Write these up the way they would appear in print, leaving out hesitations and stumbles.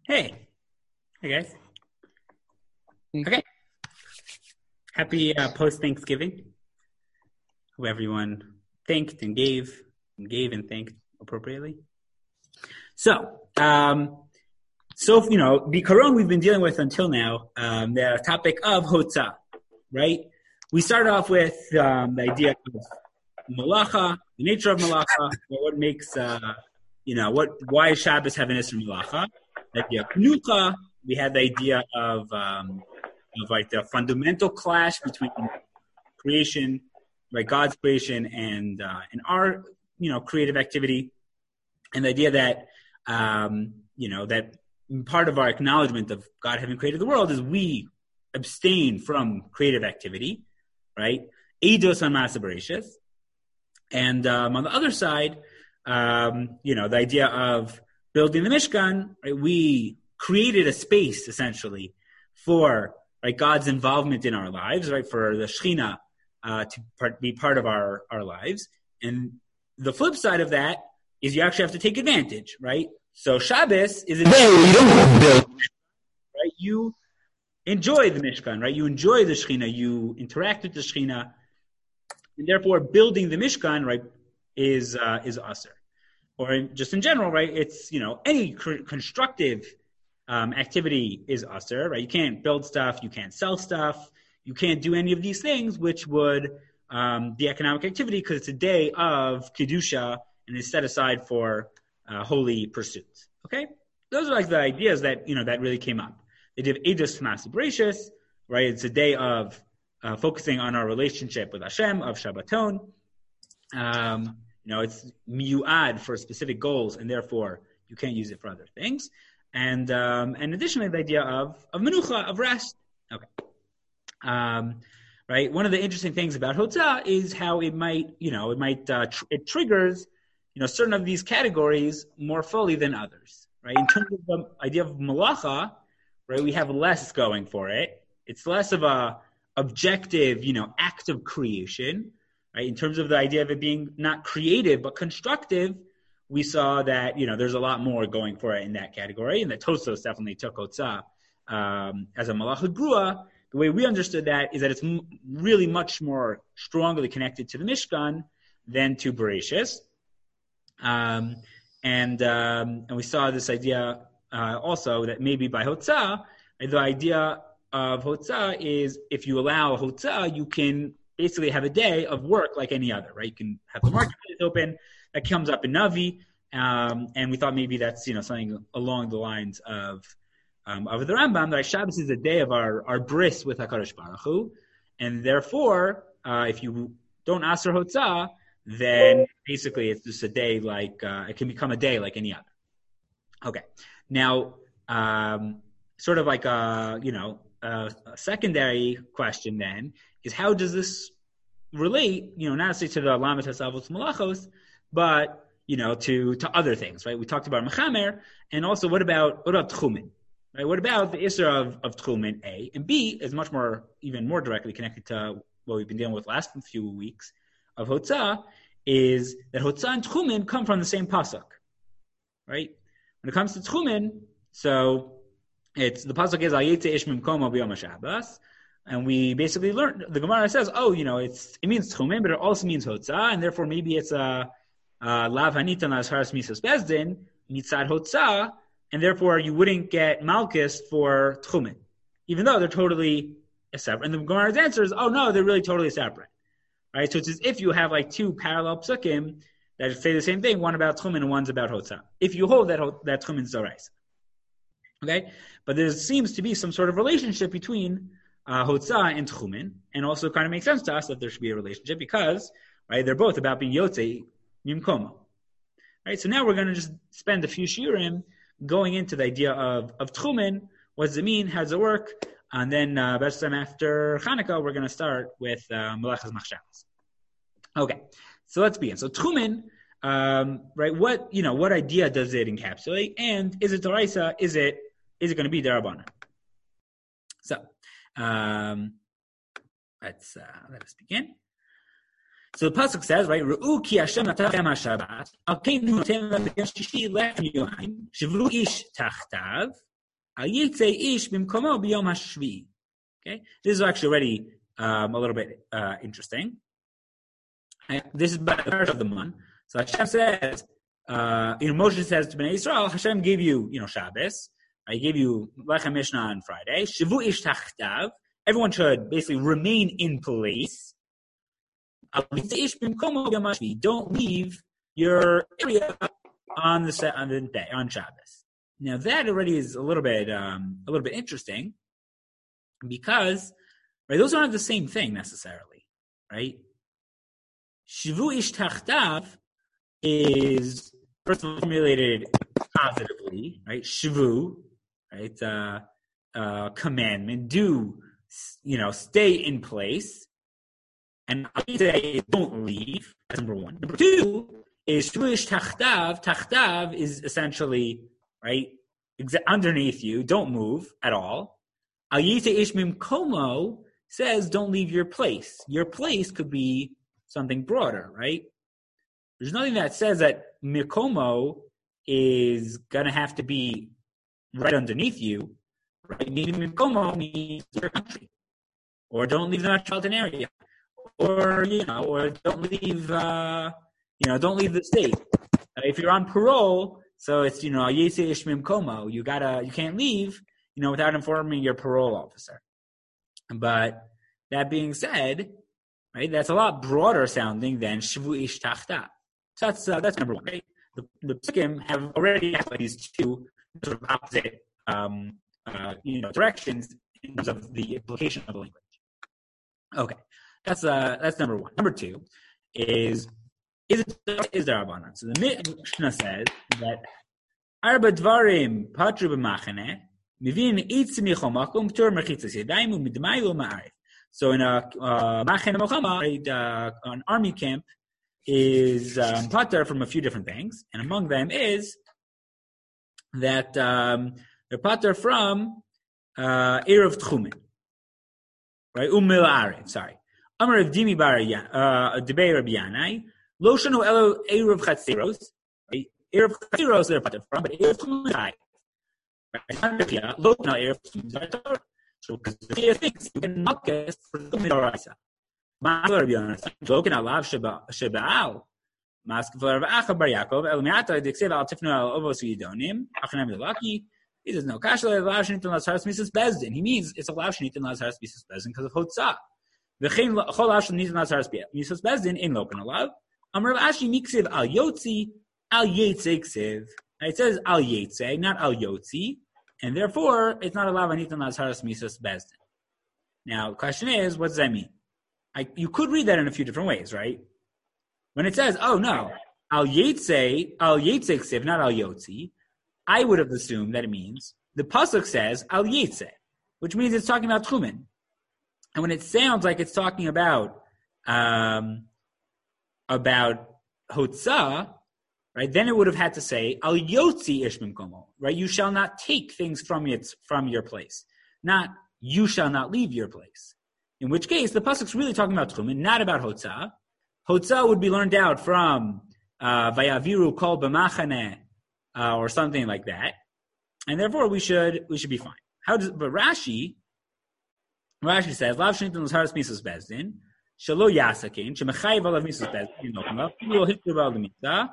Hey, hey guys. Thank Okay, happy post-Thanksgiving. Hope everyone thanked and gave and thanked appropriately. So the Quran we've been dealing with until now, the topic of Hotzah, right? We started off with the idea of Malacha, the nature of Malacha, what makes, why Shabbos have an Isra Malacha. The idea of Menucha, we had the idea of like the fundamental clash between creation, like God's creation and our creative activity, and the idea that that part of our acknowledgement of God having created the world is we abstain from creative activity, right? Eidos on Maaseh Bereishis. And on the other side, the idea of building the Mishkan, right? We created a space essentially for God's involvement in our lives, right? For the Shekhinah to be part of our lives. And the flip side of that is you actually have to take advantage, right? So Shabbos is a day where you don't build, right? You enjoy the Mishkan, right? You enjoy the Shekhinah, you interact with the Shekhinah, and therefore building the Mishkan, right, is Asr. Or just in general, right? It's any constructive activity is Asr, right? You can't build stuff, you can't sell stuff, you can't do any of these things, which would be economic activity because it's a day of Kedusha and is set aside for holy pursuits. Okay? Those are the ideas that, that really came up. They did Eidos Maaseh Bereishis, right? It's a day of focusing on our relationship with Hashem, of Shabbaton. It's miyuad for specific goals, and therefore you can't use it for other things. And additionally, the idea of menucha, of rest. Okay. Right. One of the interesting things about Hotzah is how it it triggers, certain of these categories more fully than others. Right. In terms of the idea of malacha, right, we have less going for it. It's less of a objective, act of creation. Right. In terms of the idea of it being not creative but constructive, we saw that, there's a lot more going for it in that category, and that Tosfos definitely took Hotzah as a Malacha Grua. The way we understood that is that it's really much more strongly connected to the Mishkan than to Bereishis. And we saw this idea also that maybe by Hotzah, the idea of Hotzah is if you allow Hotzah, you can basically have a day of work like any other, right? You can have the marketplace open. That comes up in Navi, and we thought maybe that's something along the lines of the Rambam, that Shabbos is a day of our bris with HaKadosh Baruch Hu, and therefore, if you don't Asr Hotzah, then basically it's just a day it can become a day like any other. Okay, now sort of a secondary question then is how does this relate, not necessarily to the Lamet HaSavos Malachos, but to other things, right? We talked about Mechamer, and also what about Tchumen, right? What about the Isra of Tchumen, A, and B is even more directly connected to what we've been dealing with last few weeks of Hotzah, is that Hotzah and Tchumen come from the same pasuk, right? When it comes to Tchumen, so it's the pasuk is Al Yetze Ish Mimkomo B'Yom HaShabbos. And we basically learned, the Gemara says, it means Tchumen, but it also means Hotzah, and therefore maybe it's a Lav Hanitan Azharas Misos Bezdin, Mitzad Hotzah, and therefore you wouldn't get Malchus for Tchumen, even though they're totally separate. And the Gemara's answer is, oh no, they're really totally separate. Right? So it's as if you have two parallel psukim that say the same thing, one about Tchumen and one's about Hotzah. If you hold that Tchumen is Zorais. Okay? But there seems to be some sort of relationship between Hotzah and Tchumen, and also kind of makes sense to us that there should be a relationship because, right, they're both about being Yotzei Mimkomo. Right, so now we're going to just spend a few shiurim going into the idea of Tchumen. What does it mean? How does it work? And then, best time after Chanukah, we're going to start with Melechas Machshavos. Okay, so let's begin. So Tchumen, right? What idea does it encapsulate? And is it D'oraisa? Is it going to be D'Rabbanan? So. Let us begin. So the pasuk says, right, Ru'u ki Hashem natachem haShabbat, al keinu noten lechem shishi lechem yohaim, shivru ish tachtav, Al yitze ish bimkomo biyom hashvi. Okay, this is actually already a little bit interesting. This is by the parish of the month. So Hashem says, Moshe says to Bnei Yisrael, Hashem gave you, Shabbos. I gave you Lechem Mishnah on Friday. Shavu ish tachtav. Everyone should basically remain in place. Don't leave your area on the day on Shabbos. Now that already is a little bit interesting, because those aren't the same thing necessarily, right? Shivu ish tachtav is first of all formulated positively, right? Shivu, right? Commandment, do, stay in place. And I say don't leave. That's number one. Number two is Shivu ish tachtav. Tachtav is essentially, right, underneath you. Don't move at all. Al yitze ish mimkomo says don't leave your place. Your place could be something broader, right? There's nothing that says that mikomo is going to have to be right underneath you, right? Maybe mikomo means your country, or don't leave the metropolitan area, or or don't leave the state. If you're on parole, so it's yese ish mimkomo, you can't leave without informing your parole officer. But that being said, right, that's a lot broader sounding than Shavu ish tachta. So that's number one. Right? The Psukim have already had these two sort of opposite directions in terms of the implication of the language. Okay, that's number one. Number two is there Rabbanan? So the Mishnah says that Arba Dvarim Patru b'machane Mivin Eitz Michomakum Tur Mechitzas Yadayim Midmayu Ma'arif. So in a Machane Mochama, an army camp is pater from a few different things, and among them is that they're pater from Erev Tchumen, right? Mil Arev, sorry. Amar of Dimi Bar Debei Rabbi Yanai, Lo Shanu Elo Erev Chatzeros, right? Erev Chatzeros they're pater from, but Erev Tchumen is high. Right? Lo Shanu Erev Tchumen is Torah. So because the things you can not guess for the Midoraisa. Ma'al Rabbi Yonasan, Jokin Alav Shebaal, Maskefar Acha Bar Yaakov, El Me'ata Diksev Al Tifnu Al Ovos Yidonim, Achanam Yilaki. He says no. Kashla Alav Shenitin Lazaras Misas Bezdin. He means it's Alav Shenitin Lazaras Misas Bezdin because of Hotzah. V'chein Chol Alav Shenitin Lazaras Misas Bezdin in Lokan Alav. Amar Ashi Miksiv Al Yotzi Al Yetze Ksiv. It says Al Yetze, not Al Yotzi. And therefore, it's not allowed Anitan Lazharas Misas Bezdin. Now, the question is, what does that mean? You could read that in a few different ways, right? When it says, oh no, Al Yetze Ksiv, not Al Yotzi, I would have assumed that it means, the Pasuk says Al Yetze, which means it's talking about Tchumen. And when it sounds like it's talking about Hotzah, right? Then it would have had to say Al Yotzi Ish Mimkomo, right? You shall not take things from your place, not you shall not leave your place. In which case, the pasuk's really talking about Tchumen, not about Hotzah. Hotzah would be learned out from Vayaviru Kol B'machane or something like that, and therefore we should be fine. But Rashi says Lav Shenitin L'Haras Misas Bezdin Shelo Yasakin Shemechayiv Alav Misas Bezdin Nochamav Kilo Hitru Bal Demita.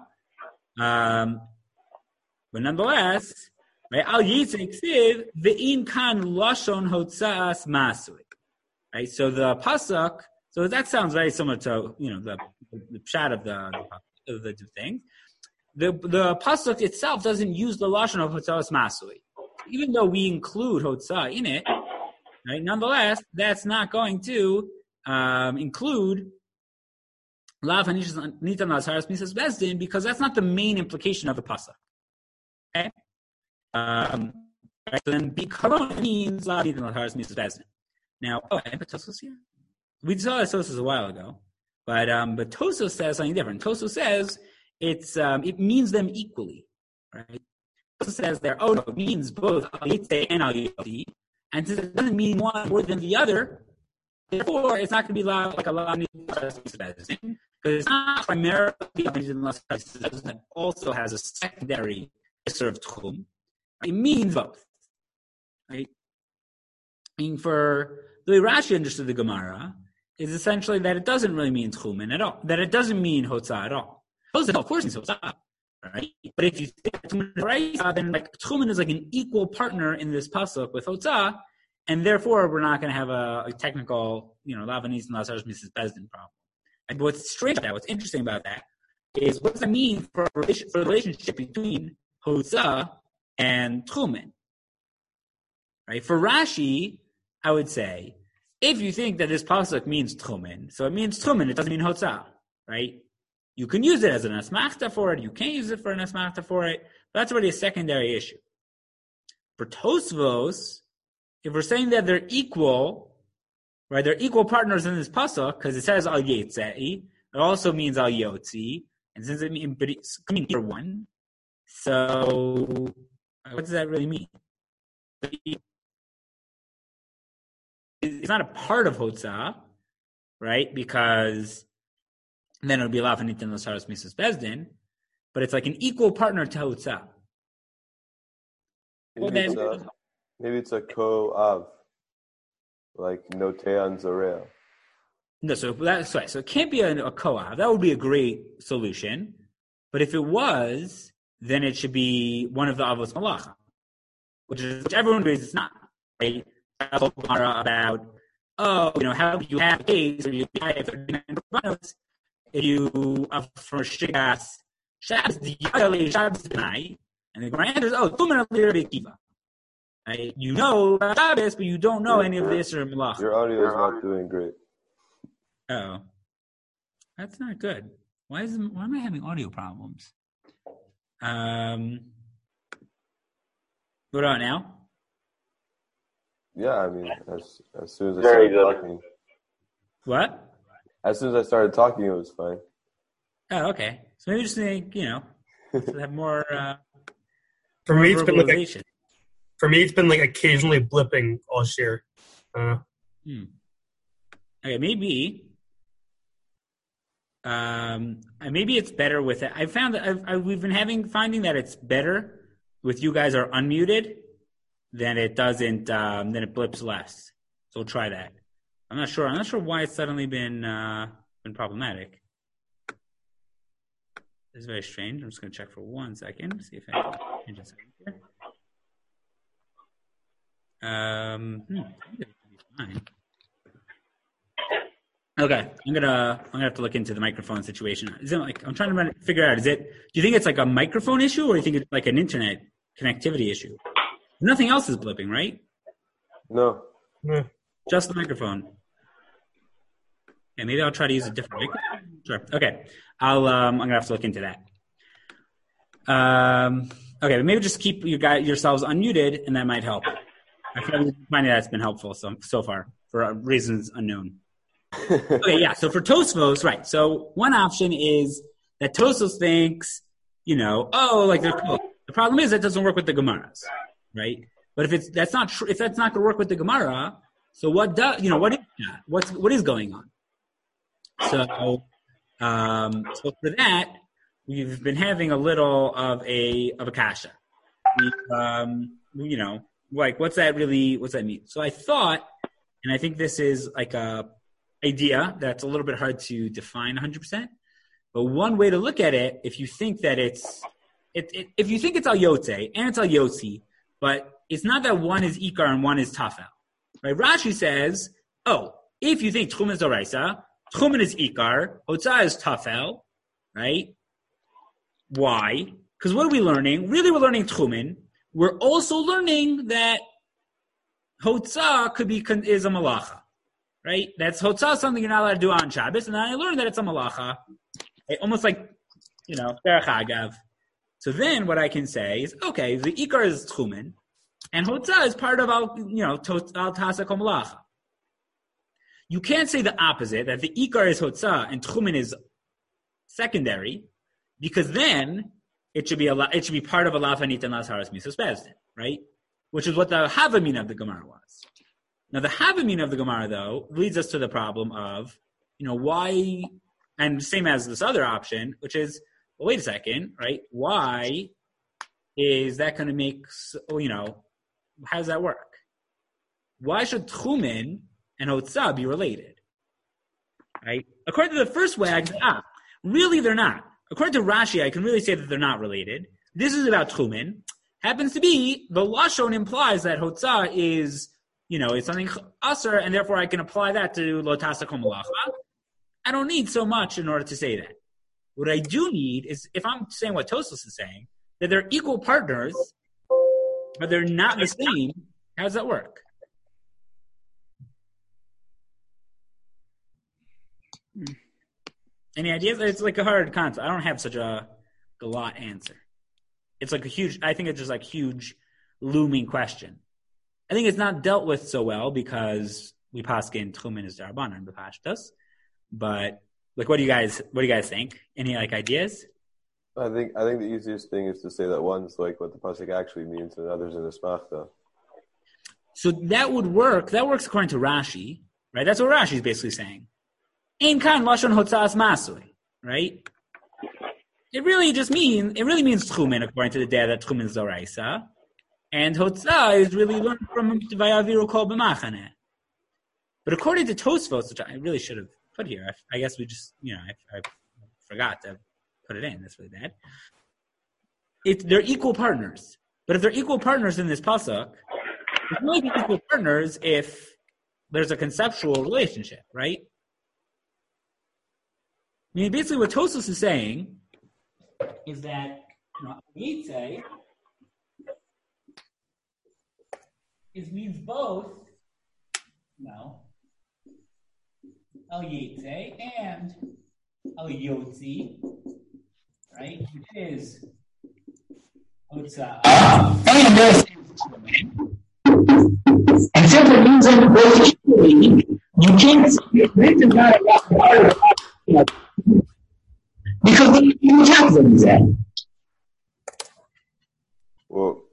But nonetheless, right? Al Yitzek Siv Ve'in Kan Lashon Hotzaas Masui. Right. So the pasuk. So that sounds very similar to the pshat of the thing. The pasuk itself doesn't use the lashon of Hotzaas Masui, even though we include Hotzah in it. Right. Nonetheless, that's not going to include Lav Nitan Lazharas Misas Bezdin, because that's not the main implication of the pasuk. Okay? Right, so then Bikaron means Lav Nitan Lazharas Misas Bezdin. Now, I put Tosos here. We saw Tosos a while ago, but Tosos says something different. Tosos says it means them equally, right? Tosos says there, it means both Al Yitzeh and Al Yotzi, and since it doesn't mean one more than the other, therefore it's not going to be like a Lav Nitan Lazharas Misas Bezdin. Because it's not primarily that also has a secondary sort of tchum. It means both. right? And for the way Rashi understood the Gemara is essentially that it doesn't really mean tchumen at all. That it doesn't mean hotzah at all. Hotzah, of course, means hotzah, right? But if you think tchumen is raisa, then like tchumen is like an equal partner in this pasuk with hotzah, and therefore we're not going to have a technical, Lavanese and Lazarus Mrs. Bezdin problem. And what's strange about that, what's interesting about that, is what does that mean for the relationship between hotzah and tchumen? Right? For Rashi, I would say, if you think that this pasuk means tchumen, so it means tchumen, it doesn't mean hotzah, right? You can use it as an asmachta for it, you can't use it for an asmachta for it, but that's already a secondary issue. For Tosvos, if we're saying that they're equal, right, they're equal partners in this pasuk, because it says al yetzei, it also means al yotzi, and since it means coming here one, so what does that really mean? It's not a part of Hotzah, right? Because then it would be Lafanit and Lasaras Mrs. Bezdin, but it's like an equal partner to Hotzah. Maybe it's a ko-av, like Notean Zorel. No, so that's right. So it can't be a ko-av. That would be a great solution. But if it was, then it should be one of the Avos Malacha, which everyone agrees it's not, right? About, how do you have a case or you have if you for Shigas Shabbos tonight, and the Gemara answers, right? You know about Shabbos, but you don't know any of this or Malach. Your audio is not doing great. Oh, that's not good. Why am I having audio problems? What about now? Yeah, I mean, as soon as I started talking. What? As soon as I started talking, it was fine. Oh, okay. So maybe just think, to have more. For me, it's been like occasionally blipping all year. Okay, maybe. Maybe it's better with it. I found that we've been finding that it's better with you guys are unmuted. Then it doesn't. Then it blips less. So we'll try that. I'm not sure why it's suddenly been problematic. This is very strange. I'm just going to check for 1 second. See if I can change a second here. I think it should be fine. Okay, I'm gonna have to look into the microphone situation. Is it like I'm trying to figure out? Do you think it's like a microphone issue, or do you think it's like an internet connectivity issue? Nothing else is blipping, right? No. Just the microphone. Okay, maybe I'll try to use a different microphone. Sure. Okay. I'm gonna have to look into that. Okay, but maybe just keep yourselves unmuted, and that might help. I find that's been helpful so far for reasons unknown. Okay, yeah. So for Tosfos, right? So one option is that Tosfos thinks, the problem is that doesn't work with the Gemaras. Right, but if that's not going to work with the Gemara, so what is that? What is going on? So for that, we've been having a little of a kasha. What's that mean? So I thought, and I think this is like a idea that's a little bit hard to define 100%. But one way to look at it, if you think that if you think it's al yotze and it's al yotzi. But it's not that one is Ikar and one is Tafel. Right? Rashi says, if you think Tchumen is Doraisa, Tchumen is Ikar, Hotzah is Tafel, right? Why? Because what are we learning? Really, we're learning Tchumen. We're also learning that Hotzah is a Malacha, right? That's Hotzah something you're not allowed to do on Shabbos, and then I learned that it's a Malacha. Right? Almost like, Derech Agav. So then what I can say is, okay, the Ikar is Tchumen, and Hotzah is part of Al Tasa Komalacha. You can't say the opposite, that the Ikar is Hotzah and Tchumen is secondary, because then it should be part of Alav Hanit and Lasaras Misos Bezdin, right? Which is what the Havamin of the Gemara was. Now the Havamin of the Gemara, though, leads us to the problem of, why, and same as this other option, which is, well, wait a second, right? Why is that going to make, how does that work? why should Tchumen and Hotzah be related? Right? According to the first way, I can say, really they're not. According to Rashi, I can really say that they're not related. This is about Tchumen. Happens to be, the Lashon implies that Hotzah is, it's something Asr, and therefore I can apply that to Lo Tasach Malacha. I don't need so much in order to say that. What I do need is, if I'm saying what Tosfos is saying, that they're equal partners, but they're not the same, how does that work? Any ideas? It's like a hard concept. I don't have such a lot answer. It's like I think it's just like huge looming question. I think it's not dealt with so well because we paskin Tchumen is Darabanan b'Pashtos. But like, what do you guys think? Any like ideas? I think the easiest thing is to say that one's like what the pasuk actually means, and others in the smachta. So that would work. That works according to Rashi, right? That's what Rashi is basically saying. Ein kan lashon hotzas masui, right? It really means Tchumen according to the dad that Tchumen is Zoraisa, and Hotzah is really learned from Vayaviru Kol B'Machaneh. But according to Tosfos, which I really should have put here, I guess we just I forgot to put it in. That's really bad. They're equal partners, but if they're equal partners in this pasuk, they can only be equal partners if there's a conceptual relationship, right? I mean, basically what Tosfos is saying is that Yitzay means both El Yitzay and El Yotzi, right? Which is Hotzah. And since it means that both equally, you can't say this is not a part of it. Because you have them there. Well,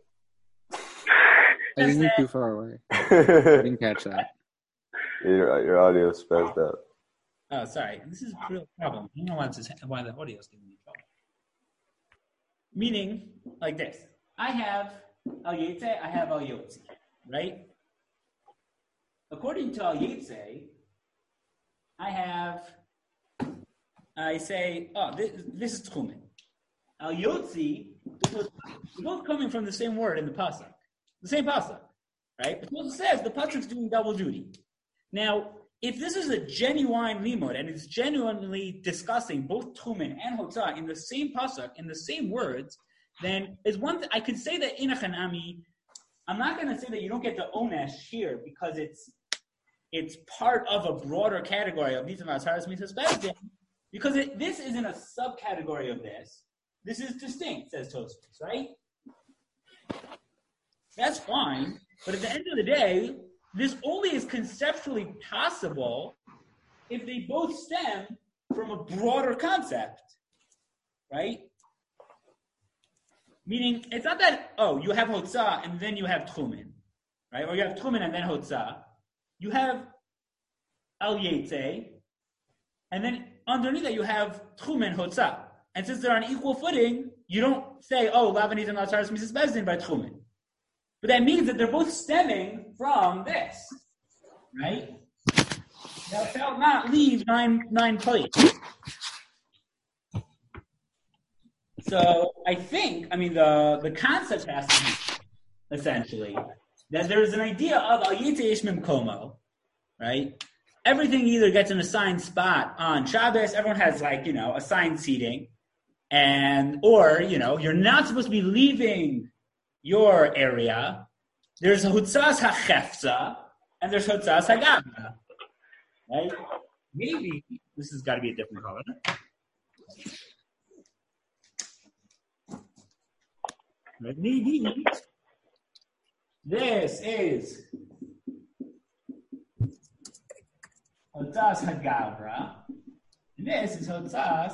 I think you're too far away. I didn't catch that. Your audio spazzed out. Oh, sorry. This is a real problem. I don't know why the audio is giving me trouble. Meaning, like this. I have Al Yitzay, I have Al Yotzi, right? According to Al Yitzay, I say, this is Tchumen. Al Yotzi, they're both coming from the same word in the pasuk, the same pasuk, right? But it says the pasuk's doing double duty. Now, if this is a genuine limud and it's genuinely discussing both Tchumen and Hotzah in the same pasuk, in the same words, then is one I could say that in a Hanami, I'm not going to say that you don't get the onesh here because it's part of a broader category of Mitzvah Haras Mitzvah Bezdin, because this isn't a subcategory of this. This is distinct, says Tosfos, right? That's fine, but at the end of the day, this only is conceptually possible if they both stem from a broader concept, right? Meaning, it's not that, you have Hotzah and then you have Tchumen, right? Or you have Tchumen and then Hotzah. You have Al Yitzay, and then underneath that you have Tchumen Hotzah. And since they're on equal footing, you don't say, Lavanit and Lazaris Mises Bezdin by Tchumen. But that means that they're both stemming from this, right? Thou shalt not leave nine plates. So I think, the concept has to be, essentially, that there's an idea of Al Yitzay Ishmim Komo, right? Everything either gets an assigned spot on Shabbos, everyone has assigned seating, or you're not supposed to be leaving your area. There's Hutzas HaChefza, and there's Hutzas HaGavra, right? Maybe this has got to be a different color. Maybe this is Hutzas HaGavra, and this is Hutzas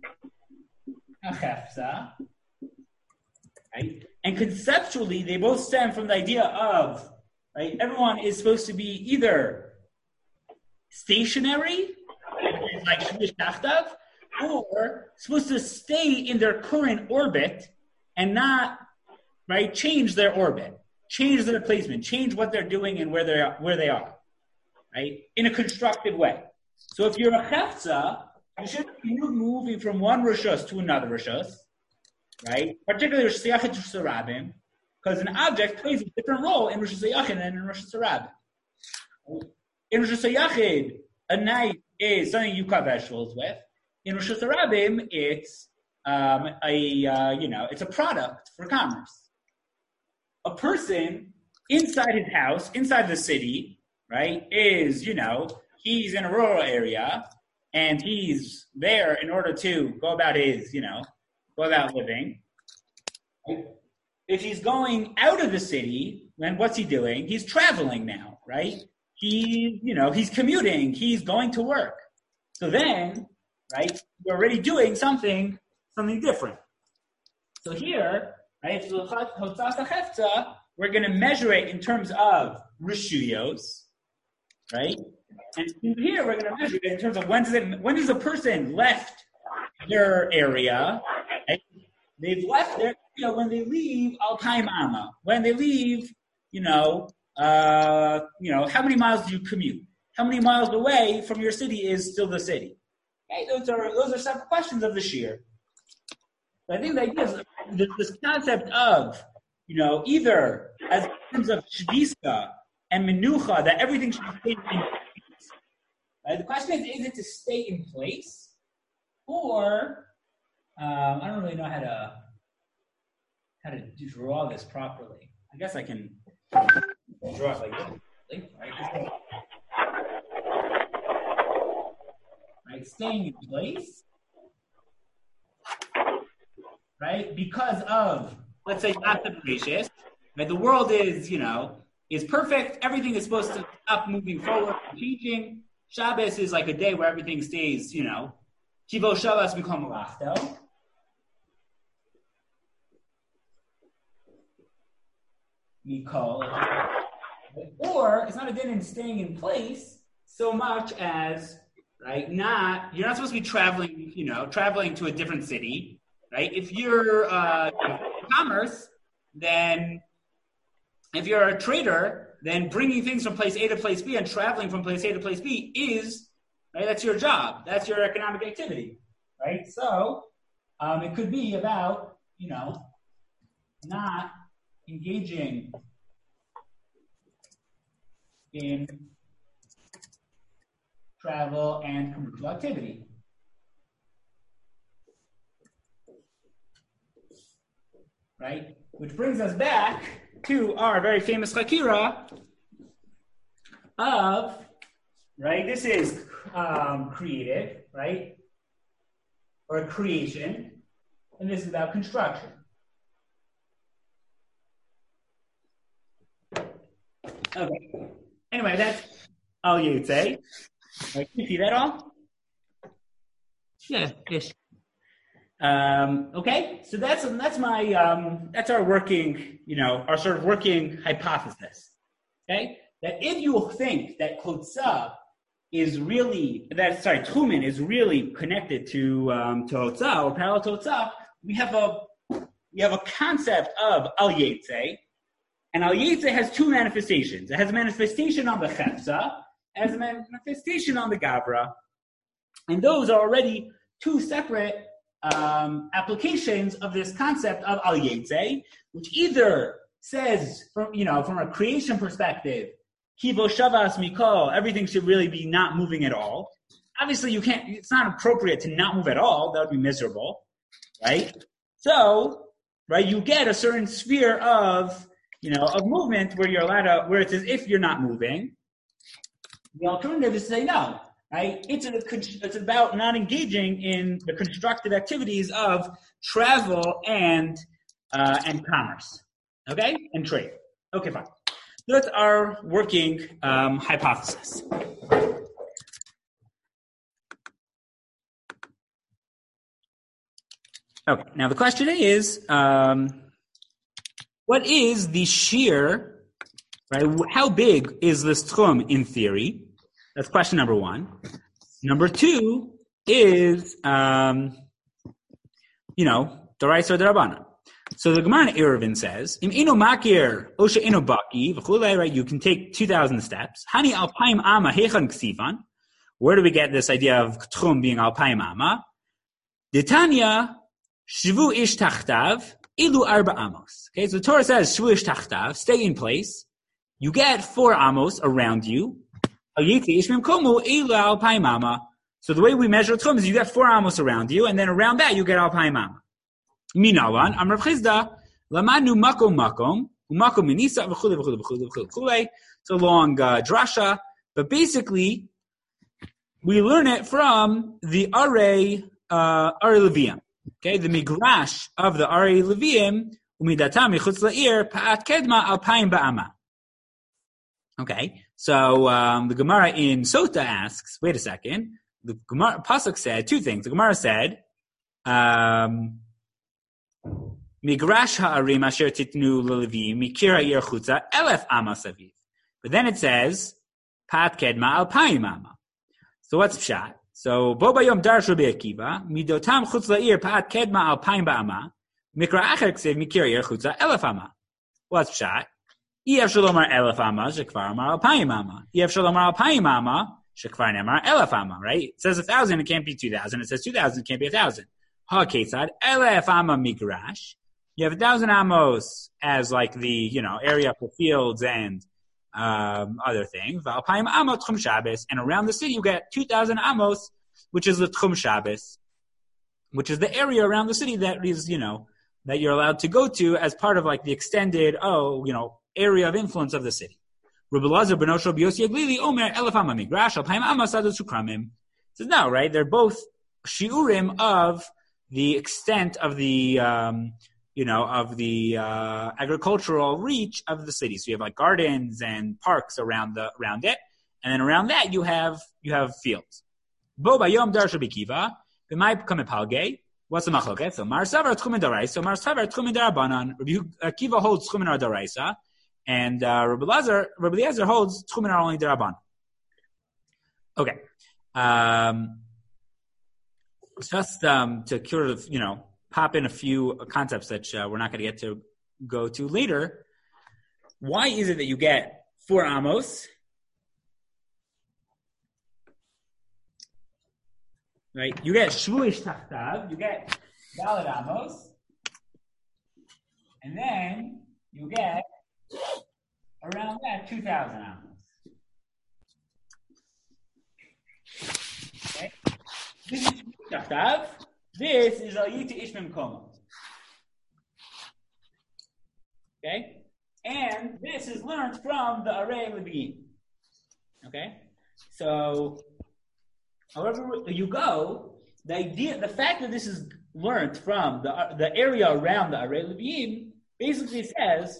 HaChefza, right? And conceptually, they both stem from the idea of, right, everyone is supposed to be either stationary, like Shmish Tachtav, or supposed to stay in their current orbit and not, right, change their orbit. change their placement, change what they're doing and where they are, right? In a constructive way. So if you're a chefza, you shouldn't be moving from one rishus to another rishus, right? Particularly Rosh Hashanah and Rosh Hashanah, because an object plays a different role in Rosh Hashanah and in Rosh Hashanah. In Rosh Hashanah, a knife is something you cut vegetables with. In Rosh Hashanah, it's it's a product for commerce. A person inside his house, inside the city, right, is, he's in a rural area and he's there in order to go about living. Right? If he's going out of the city, then what's he doing? He's traveling now, right? He's commuting, he's going to work. So then, right, you're already doing something different. So here, right, we're going to measure it in terms of rishuyos, right? And here we're going to measure it in terms of when does a person left their area? Right? They've left their area when they leave al-Taim Amma. When they leave, how many miles do you commute? How many miles away from your city is still the city? Okay, those are separate questions of the shear. I think the idea is this concept of, either as in terms of shvisa and menucha, that everything should stay in place. Right? The question is it to stay in place? Or, I don't really know how to draw this properly. I guess I can draw it like this. Right? Right? Staying in place. Right? Because of, let's say, Bereshis, right? The world is perfect. Everything is supposed to stop moving forward and changing. Shabbos is like a day where everything stays, Kivo Shabbos become malachto. Or it's not a din in staying in place so much as, right, you're not supposed to be traveling to a different city. Right? If you're commerce, then if you're a trader, then bringing things from place A to place B and traveling from place A to place B is, right, that's your job. That's your economic activity, right? So it could be about, not engaging in travel and commercial activity. Right? Which brings us back to our very famous Chakira of, right, this is creative, right? Or creation, and this is about construction. Okay. Anyway, that's all you'd say. Right, can you see that all? Yeah, ish. Okay, so that's our working, our sort of working hypothesis. Okay, that if you think that Hotzah is really Tchumen is really connected to Hotzah or parallel to Hotzah, we have a concept of Al Yetze, and Al Yetze has two manifestations. It has a manifestation on the Chefza, it has a manifestation on the Gavra, and those are already two separate applications of this concept of Al Yetze, which either says from a creation perspective, Kivo Shavas Mikol, everything should really be not moving at all. Obviously it's not appropriate to not move at all, that would be miserable, right? So, right, you get a certain sphere of movement where you're allowed to, where it's as if you're not moving. The alternative is to say no. Right? It's about not engaging in the constructive activities of travel and commerce, okay, and trade. Okay, fine. So that's our working hypothesis. Okay. Now the question is, what is the shear? Right? How big is this tchum in theory? That's question number one. Number two is, D'oraisa or D'Rabbanan. So the Gemara in Eruvin says, "Im ino makir osha ino baki v'chulei." Right, you can take 2,000 steps. Hani alpaim ama hechan ksivan. Where do we get this idea of tchum being alpaim ama? Detanya shvu ish tachtav ilu arba amos. Okay, so the Torah says shvu ish tachtav, stay in place. You get 4 amos around you. So the way we measure tchum is you get 4 amos around you, and then around that you get alpaim ama. Minawan, Amar Chizda, Lamanu makom makom, umakom minisa, v'chule, v'chule, v'chule, v'chule, v'chule. It's a long drasha, but basically, we learn it from the Arei Leviim. Okay, the Migrash of the Arei Leviim, umidatam yichutz la'ir, pa'at kedma alpayim ba'ama. Okay, so the Gemara in Sota asks, wait a second, the Gemara, Pasuk said 2 things. The Gemara said, Migrash ha'arim asher titnu l'Levim mikir ha'ir chutza 1,000 ama saviv. But then it says pat kedma alpayim ama. So what's pshat? So bo bayom darsh Rabbi Akiva midotam chutz la'ir pat kedma alpayim ba'ama mikra acher ksev mikir ha'ir chutza 1,000 ama. What's pshat? Yef shalomar 1,000 ama shekvar amar alpayim ama. Yef shalomar alpayim ama shekvar nemar 1,000 ama. Right? It says 1,000. It can't be 2,000. It says 2,000. It can't be 1,000. Ha ketzad 1,000 ama migrash. You have 1,000 amos as like the, area for fields and other things. V'alpayim amos tchum Shabbos. And around the city you get 2,000 amos, which is the tchum Shabbos, which is the area around the city that is, that you're allowed to go to as part of like the extended, area of influence of the city. Rabbi Lazar ben Osho b'Yossi Aglili Omer 1,000 ama migrash, alpayim amos adus ukramim. Says no, right? They're both shiurim of the extent of the, agricultural reach of the city. So you have like gardens and parks around it, and then around that you have fields. Bo bayom darsha b'kiva b'may kamepalge. What's the machloket? So Mar Savar Tchumen Daraisa, Mar Savar Tchumen Darabanan. Rabbi Akiva holds Tchumen Daraisa, and Rabbi Eliezer holds Tchumen only Darabanan. Okay. Just to sort of, pop in a few concepts that we're not going to get to go to later. Why is it that you get 4 amos? Right? You get shvuish tachtav, you get daled amos, and then you get around that 2,000 amos. Okay? This is shvuish tachtav. This is al yiti ish mimkomo. Okay? And this is learned from the Arei Leviim. Okay? So, however you go, the fact that this is learned from the area around the Arei Leviim basically says,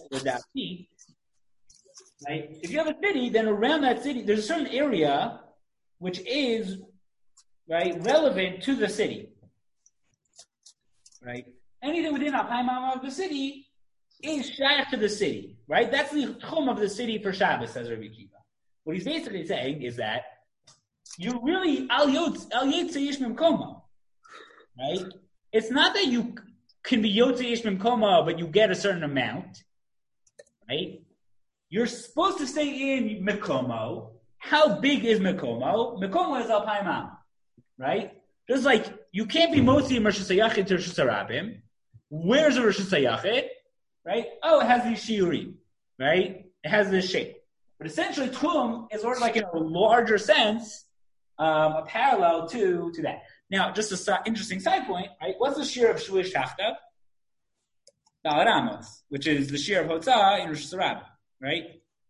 right? If you have a city, then around that city, there's a certain area which is, right, relevant to the city. Right? Anything within alpayim ama of the city is shaykh to the city. Right? That's the tchum of the city for Shabbos, says Rabbi Akiva. What he's basically saying is that you really al yotze ish mimkomo. Right? It's not that you can be yotze ish mimkomo, but you get a certain amount. Right? You're supposed to stay in mikomo. How big is mikomo? Mikomo is alpayim ama. Right? Just like you can't be motzi in Rosh Hashanah to Rosh Hashanah. Where's the Rosh Hashanah? Right? Oh, it has these shiurim. Right? It has this shape. But essentially, tchum is sort of like in a larger sense, a parallel to that. Now, just an interesting side point, right? What's the shiur of Shvuish Tachtav? Daled amos, which is the shiur of Hotzah in Rosh Hashanah, right?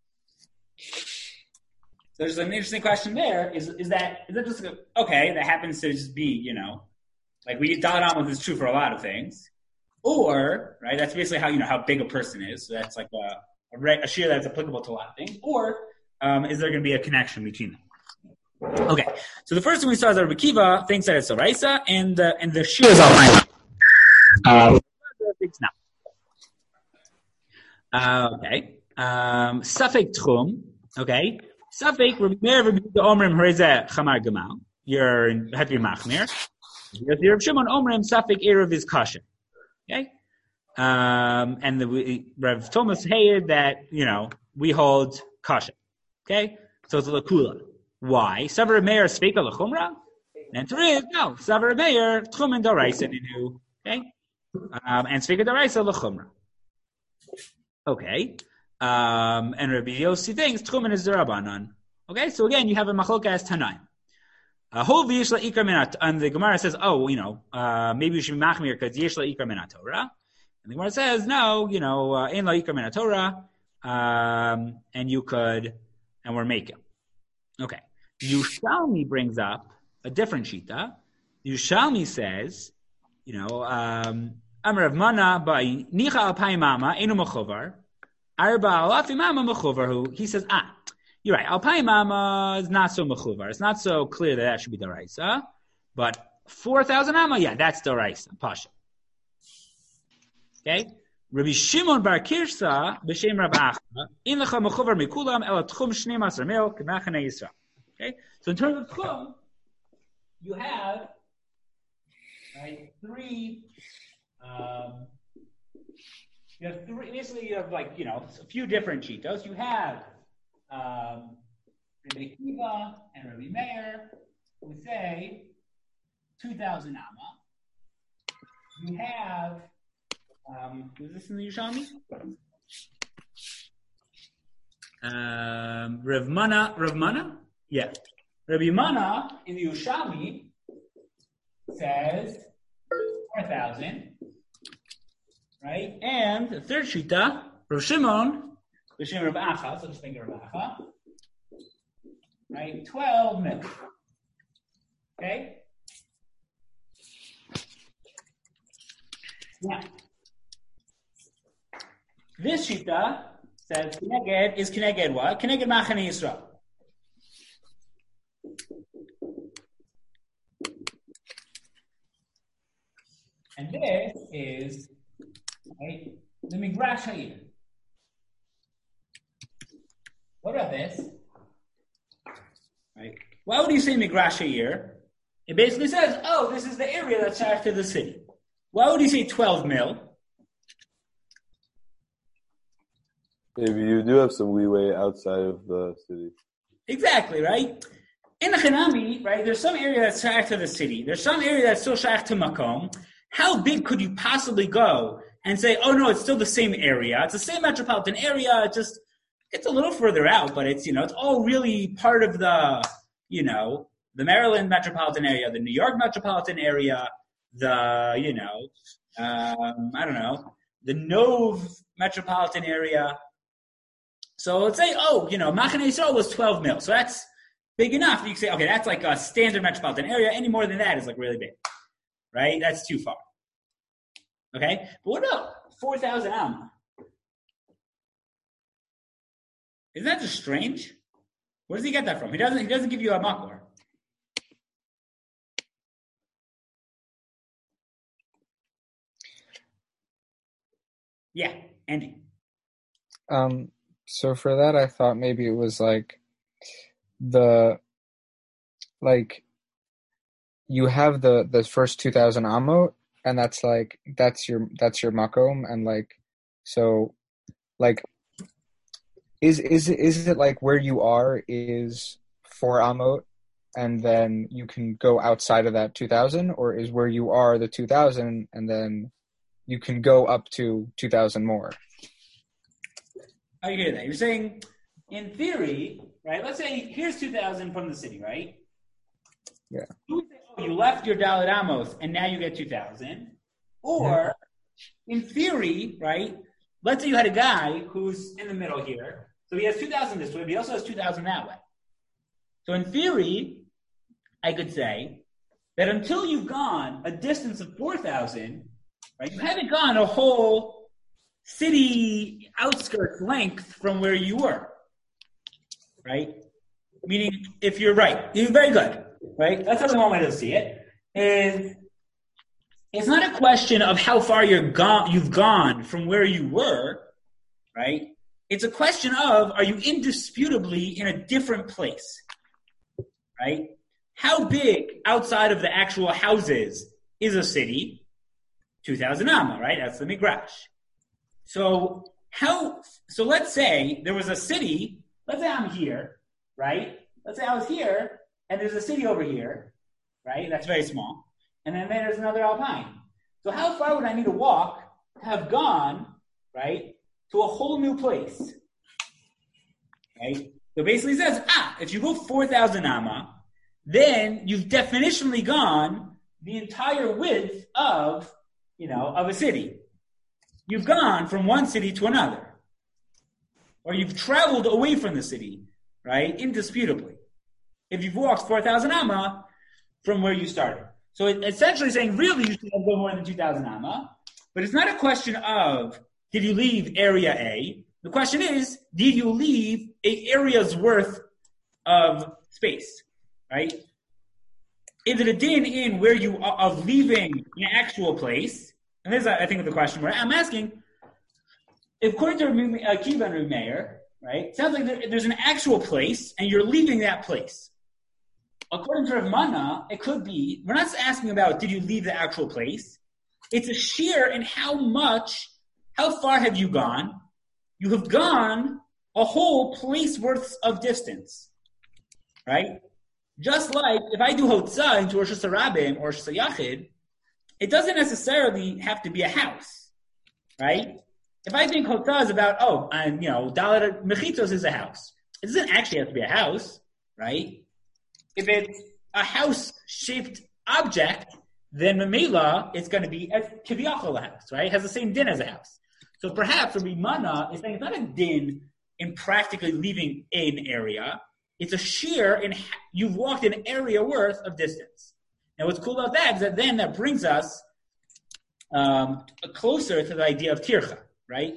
There's an interesting question there. Is that just okay? That happens to just be, like daled amos is true for a lot of things, or right? That's basically how big a person is. So that's like a shiur that's applicable to a lot of things. Or is there going to be a connection between them? Okay. So the first thing we saw is that Rabbi Akiva thinks that it's a raisa, and the shiur is al okay. Safek tchum. Okay. Safek, Rabbi Meir, Rabbi Omrim, Harezeh, Chamar Gamal. You're happy Machmir. Rabbi Shimon Omrim, Safek Erev is kosher. Okay? And Rav Thomas hated that, we hold kasha. Okay? So it's a lakula. Why? Savar Meir Sveika Lachumra? The answer is no. Savar Meir Tchumen Daraisa Ninu. Okay? And Sveika Daraisa Lachumra. Okay. And Rabbi Yossi thinks Tchumen is Darabanan. Okay? So again, you have a machlokes as Tanaim. And the Gemara says, maybe we should be machmir because yesh la ikar min Torah. And the Gemara says, no, ein la ikar min Torah, and you could, and we're making. Okay. Yushalmi brings up a different shita. Yushalmi says, Amar Rav Mana by nicha alpay mama enu mechovar, arba alafi mama mechovar. He says, you're right. Alpay mama is not so mechuvar. It's not so clear that should be daraisa, but 4,000 amma, yeah, that's daraisa. Pasha. Okay. Rabbi Shimon bar Kirsa b'shem Rav Acha in lecha mechuvar mikulam el tchum shnei masar mil k'machane Yisrael. Okay. So in terms of tchum, you have three. Basically, you have a few different shitos. You have Rabbi Akiva and Rabbi Meir, who say 2,000 amma. You have, is this in the Yerushalmi? Rav Mana? Yeah. Rabbi Mana in the Yerushalmi says 4,000, right? And the third shita, Rav Shimon, B'Shem Rav Acha, so just think of Rav Acha, right? 12 mil. Okay? Now, this shita says Keneged is Keneged what? Keneged Machane Yisrael. And this is the Migrash Ha'ir. What about this? Right? Why would you say Migrash Ha'ir? It basically says, this is the area that's after the city. Why would you say 12 mil? Maybe you do have some leeway outside of the city. Exactly, right? In the Hanami, right, there's some area that's shaykh to the city. There's some area that's still shaykh to Makom. How big could you possibly go and say, no, it's still the same area. It's the same metropolitan area. It's a little further out, but it's, it's all really part of the, the Maryland metropolitan area, the New York metropolitan area, the, the Nove metropolitan area. So let's say, Machane Yisrael was 12 mil. So that's big enough. You can say, okay, that's like a standard metropolitan area. Any more than that is like really big, right? That's too far. Okay? But what about 4,000 amma? Isn't that just strange? Where does he get that from? He doesn't give you a makor. Yeah, Andy. So for that, I thought maybe it was you have the first 2,000 amot, and that's your makom, and is it like where you are is 4 amot, and then you can go outside of that 2,000, or is where you are the 2,000, and then you can go up to 2,000 more? How do you hear that? You're saying, in theory, right? Let's say here's 2,000 from the city, right? Yeah. You left your Dalet Amos and now you get 2,000. Or, in theory, right? Let's say you had a guy who's in the middle here. So he has 2,000 this way, but he also has 2,000 that way. So in theory, I could say that until you've gone a distance of 4,000, right? You haven't gone a whole city outskirts length from where you were, right? Meaning, if you're right, you're very good, right? That's how one way to see it. Is it's not a question of how far you've gone from where you were, right? It's a question of, are you indisputably in a different place, right? How big outside of the actual houses is a city, 2,000 amma, right? That's the migrash. So let's say there was a city, let's say I'm here, right? Let's say I was here, and there's a city over here, right? That's very small. And then there's another alpine. So how far would I need to walk to have gone, right, to a whole new place? Right? So basically it says, if you go 4,000 amma, then you've definitionally gone the entire width of a city. You've gone from one city to another. Or you've traveled away from the city, right? Indisputably. If you've walked 4,000 amma from where you started. So it's essentially saying, really, you should go more than 2,000 amma. But it's not a question of, did you leave area A? The question is, did you leave an area's worth of space, right? Is it a din in where you are of leaving an actual place? And this is, I think, the question where I'm asking, according to Akiva and Reb Meir, right, it sounds like there's an actual place, and you're leaving that place. According to Rav Mana, it could be, we're not asking about did you leave the actual place. It's a sheer in how far have you gone? You have gone a whole place worth of distance, right? Just like if I do Hotzah into Rosh Hashanah or Rosh Hashanah, it doesn't necessarily have to be a house, right? If I think Hotzah is about, Dalet Mechitzos is a house. It doesn't actually have to be a house, right? If it's a house-shaped object, then Mamela, it's going to be as Kiviyachol a house, right? It has the same din as a house. So perhaps Rabbi Mana is saying it's not a din in practically leaving an area. It's a sheer in you've walked an area worth of distance. And what's cool about that is that then that brings us closer to the idea of tircha, right?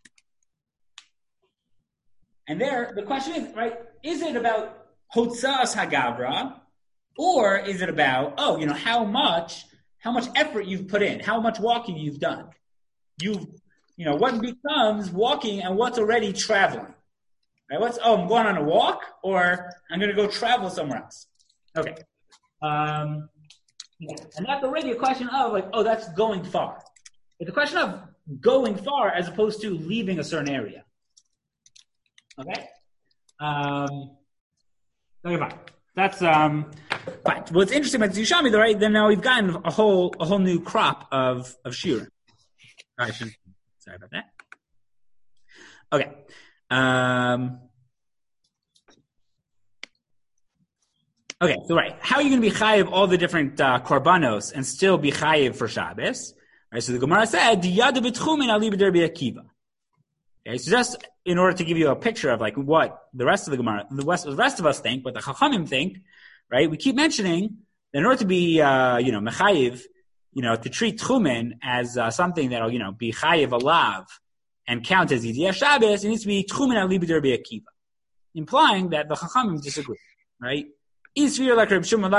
And there, the question is, right, is it about Hotzas Hagavra, or is it about, how much effort you've put in, how much walking you've done? What becomes walking and what's already traveling? Right? I'm going on a walk, or I'm going to go travel somewhere else. Okay. And that's already a question of that's going far. It's a question of going far as opposed to leaving a certain area. Okay? Okay, fine. That's fine. What's interesting about Yerushalmi, though, right? Then now we've gotten a whole new crop of shiurim. Sorry about that. Okay. Okay, so right. How are you going to be chayiv all the different korbanos and still be chayiv for Shabbos? Right, so the Gemara said, "Diyada b'tchumin ali b'der Akiva." Okay, so just in order to give you a picture of what the rest of the Gemara, the rest of us think, what the Chachamim think, right? We keep mentioning that in order to be, mechayiv, to treat tchumen as something that'll, be chayiv alav and count as Yidiyah Shabbos, it needs to be tchumen ali b'der Akiva, implying that the Chachamim disagree, right? Right?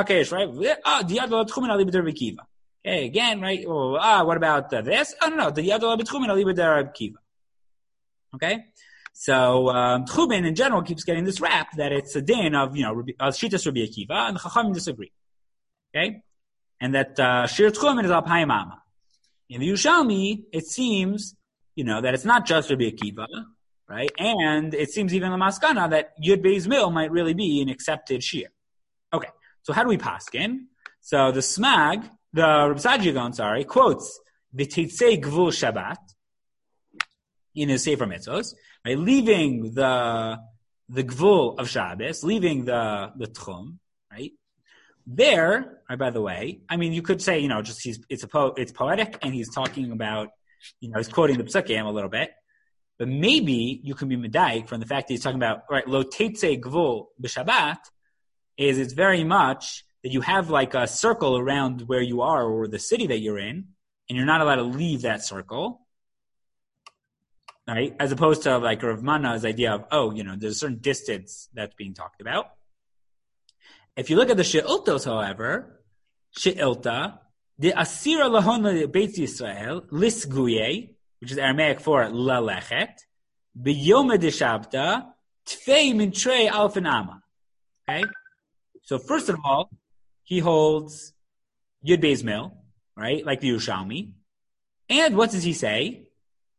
Okay, again, right? What about this? Oh, no, the Yad B'tchumen Ali B'der Akiva. Okay? So, Tchumen in general keeps getting this rap that it's a din of, Shitas Rabbi Akiva, and the Chachamim disagree. Okay? And that Shir Tchumen is Al Payim Amma. In the Yerushalmi, it seems, that it's not just Rabbi Akiva, right? And it seems even the Maskana that Yud Beis Mil might really be an accepted Shir. Okay, so how do we paskin? So the Smag, the Reb Saadia Gaon, quotes the Teitzei Gvul Shabbat in his Sefer Mitzvos, right? Leaving the Gvul of Shabbos, leaving the Tchum, right? There, right, by the way, I mean, you could say, it's poetic, and he's talking about, he's quoting the Psukim a little bit, but maybe you can be medayik from the fact that he's talking about, right, Lo Teitzei Gvul B'Shabbat, it's very much that you have like a circle around where you are or the city that you're in, and you're not allowed to leave that circle, right? As opposed to like Rav Mana's idea of, there's a certain distance that's being talked about. If you look at the She'iltos, however, She'ilta, the Asira Lahon Beit Yisrael, Lisguye, which is Aramaic for Lalechet, B'yom Deshabta, Tfei Mintrei Alfen Amma. Okay? So first of all, he holds Yud Beis Mil, right? Like the Yerushalmi. And what does he say?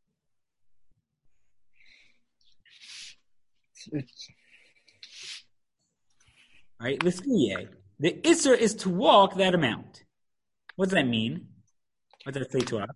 Right, the Isser is to walk that amount. What does that mean? What does that say to us?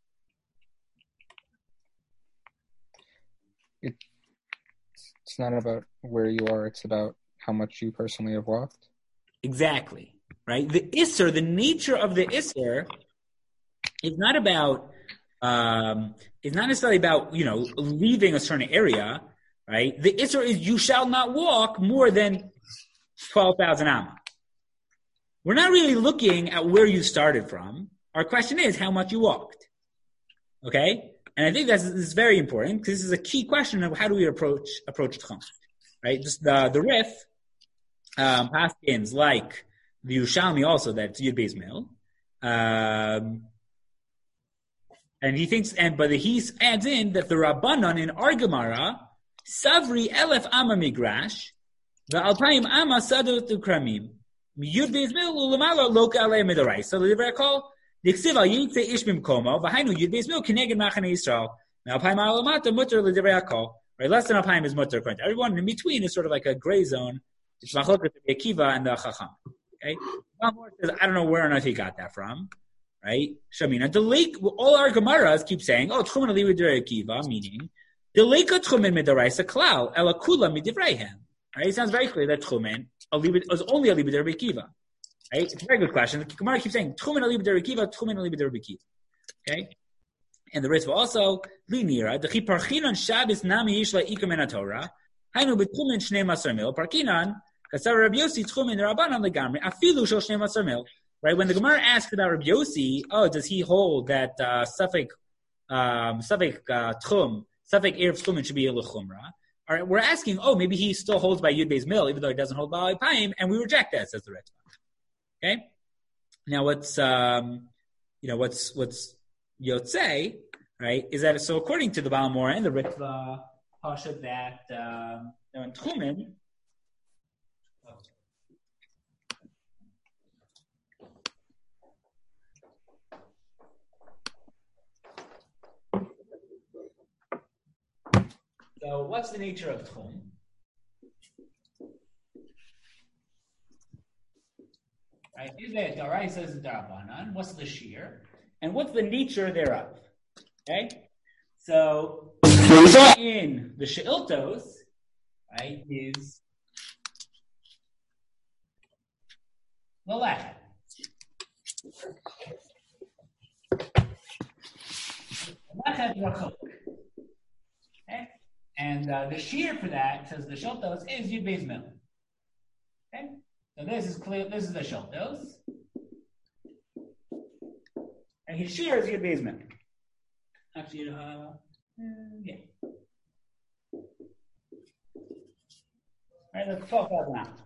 It's not about where you are, it's about how much you personally have walked. Exactly. Right? The Isser, the nature of the Isser is not about it's not necessarily about, leaving a certain area, right? The Isser is you shall not walk more than 12,000 amma. We're not really looking at where you started from. Our question is how much you walked. Okay? And I think this is very important because this is a key question of how do we approach Tchum. Right? Just the Rif paskins like the Yerushalmi also that it's Yud Beis Mil. And he thinks, but he adds in that the Rabbanon in our Gemara, Savri Elef Amma Migrash, the Alpayim Amma Sadot Ukramim, Yud Beis Mil Ulamala Loka Alei Midarai. So the Rebbe the Ksiva Yitze Ish Bimkomo, V'hainu Yud Beis Mil Kineged Machane Yisrael, Alpayim Alamata Mutter L'Divrei HaKol. Right, less than Alpayim is Mutter. Everyone in between is sort of like a gray zone. It's Lachlokas the Akiva and the Chacham. Okay, says, I don't know where or not he got that from. Right? Shamina, the lake, all our Gemaras keep saying, Tchumen Ali Midivrei Akiva, meaning, the lake of Tchumen Midaraisa Klal, Ela Kula Midivreihem. Right? It sounds very clear that Tchumen was only Ali Midivrei Akiva. Right? It's a very good question. The Gemara keeps saying, Tchumen Ali Midivrei Akiva, Tchumen Ali Midivrei Akiva. Okay? And the Ritva also, Linira, the Chiparchinon Shabbos Nami Yishla Ikamen Torah, Hainu Betchumen Shnei Masar Mil, Parkinan, Kasar Rabbi Yossi Tchumen Rabbanan Legamri, Afilu Shel Shnei Masar Mil. Right, when the Gemara asks about Rabbi Yossi, does he hold that Safek Tchum, Safek Erev Tchumen should be a L'chumra? All right, we're asking, maybe he still holds by Yud Beis Mil, even though he doesn't hold by Alpayim, and we reject that, says the Ritva. Okay, now what's Yotzei, right? Is that so? According to the Baal Mora and the Ritva Pasha, that in Tchumen. So, what's the nature of Tchum? Right? Is it Daraisa is Darabanan? What's the shear? And what's the nature thereof? Okay? So, in the She'iltos, right, is the Lechet. Lechet Rachok. Okay? And the shear for that, says the Shiltos, is Yud Beis Mil. Okay? So this is clear. This is the Shiltos. And his shear is Yud Beis Mil. Actually, yeah. Right, that's 12,000 out.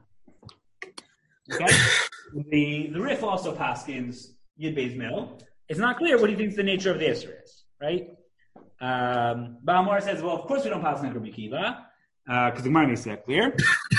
Okay? The Rif also paskins Yud Beis Mil. It's not clear what he thinks the nature of the Isser is, right? Baal Mora says, well, of course we don't pass on Rabbi Akiva, because the Gemara makes that clear.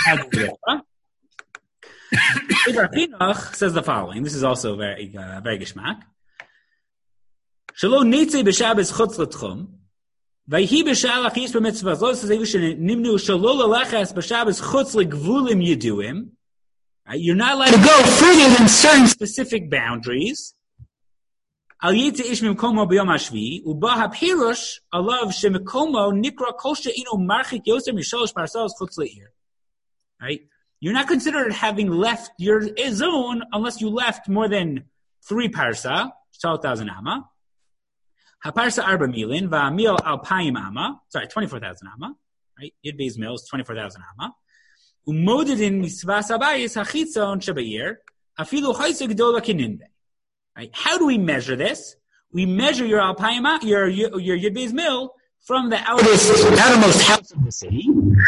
Ibar Chinuch says the following. This is also very geschmack. Shelo nitze b'Shabbos chutz l'tchum, vayhi b'shalach yish b'mitzvah lo says nimnu shelo l'leches b'Shabbos chutz l'gvulim yiduim. You're not allowed to go further than certain specific boundaries. Al yitze ish mimkomo b'yom hashvi, uba hapirush alav shemikomo nikra kol she'ino marchik yoser mishalosh parsaos chutz le'ir. Right? You're not considered having left your zone unless you left more than 3 parsa, 12,000 amma. Haparsa arba milin, va'amil alpayim amma. Sorry, 24,000 amma. Right? Yud Beis Mil is 24,000 amma. Umodedin misvas abayis hachitzon shebeir, afilu chayse gedola kininbe. Right? How do we measure this? We measure your alpayim, your Yud Beis Mil from the outermost house of the city.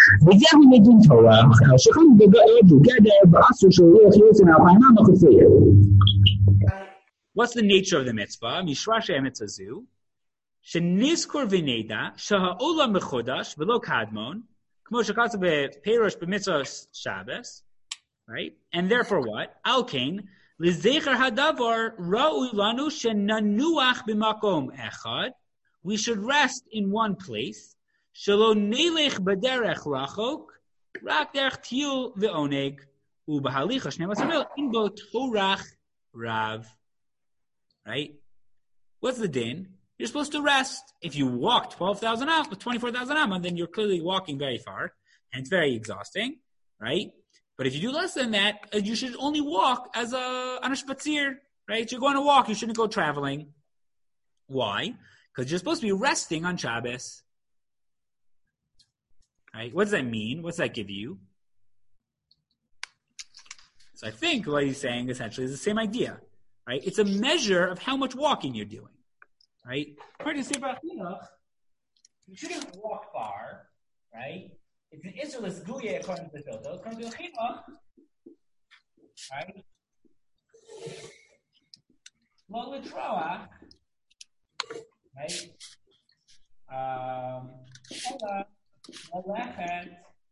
What's the nature of the mitzvah? Mishra she'emitzvah zu. Shenizkor v'neda sheha'olam mechodash v'lo kadmon k'mo shekatzu be'perosh b'mitzvah Shabbos. Right? And therefore what? Alkein L'zecher hadavar ra'u lanu shenanuach b'makom echad. We should rest in one place. Shelo nelech b'derech rachok, rak derech tiul ve'oneg, u'b'halicha shnei matzavil inbo torach rav. Right? What's the din? You're supposed to rest. If you walk 24,000 amma, then you're clearly walking very far, and it's very exhausting, right? But if you do less than that, you should only walk on a spatzir, right? You're going to walk. You shouldn't go traveling. Why? Because you're supposed to be resting on Shabbos. Right? What does that mean? What's that give you? So I think what he's saying essentially is the same idea, right? It's a measure of how much walking you're doing, right? According to Sefer Chinuch, you shouldn't walk far, right? It's an Israel's guya according to the Filto. According to the Chinuch, right? Lo l'troach, right? Ela l'lechet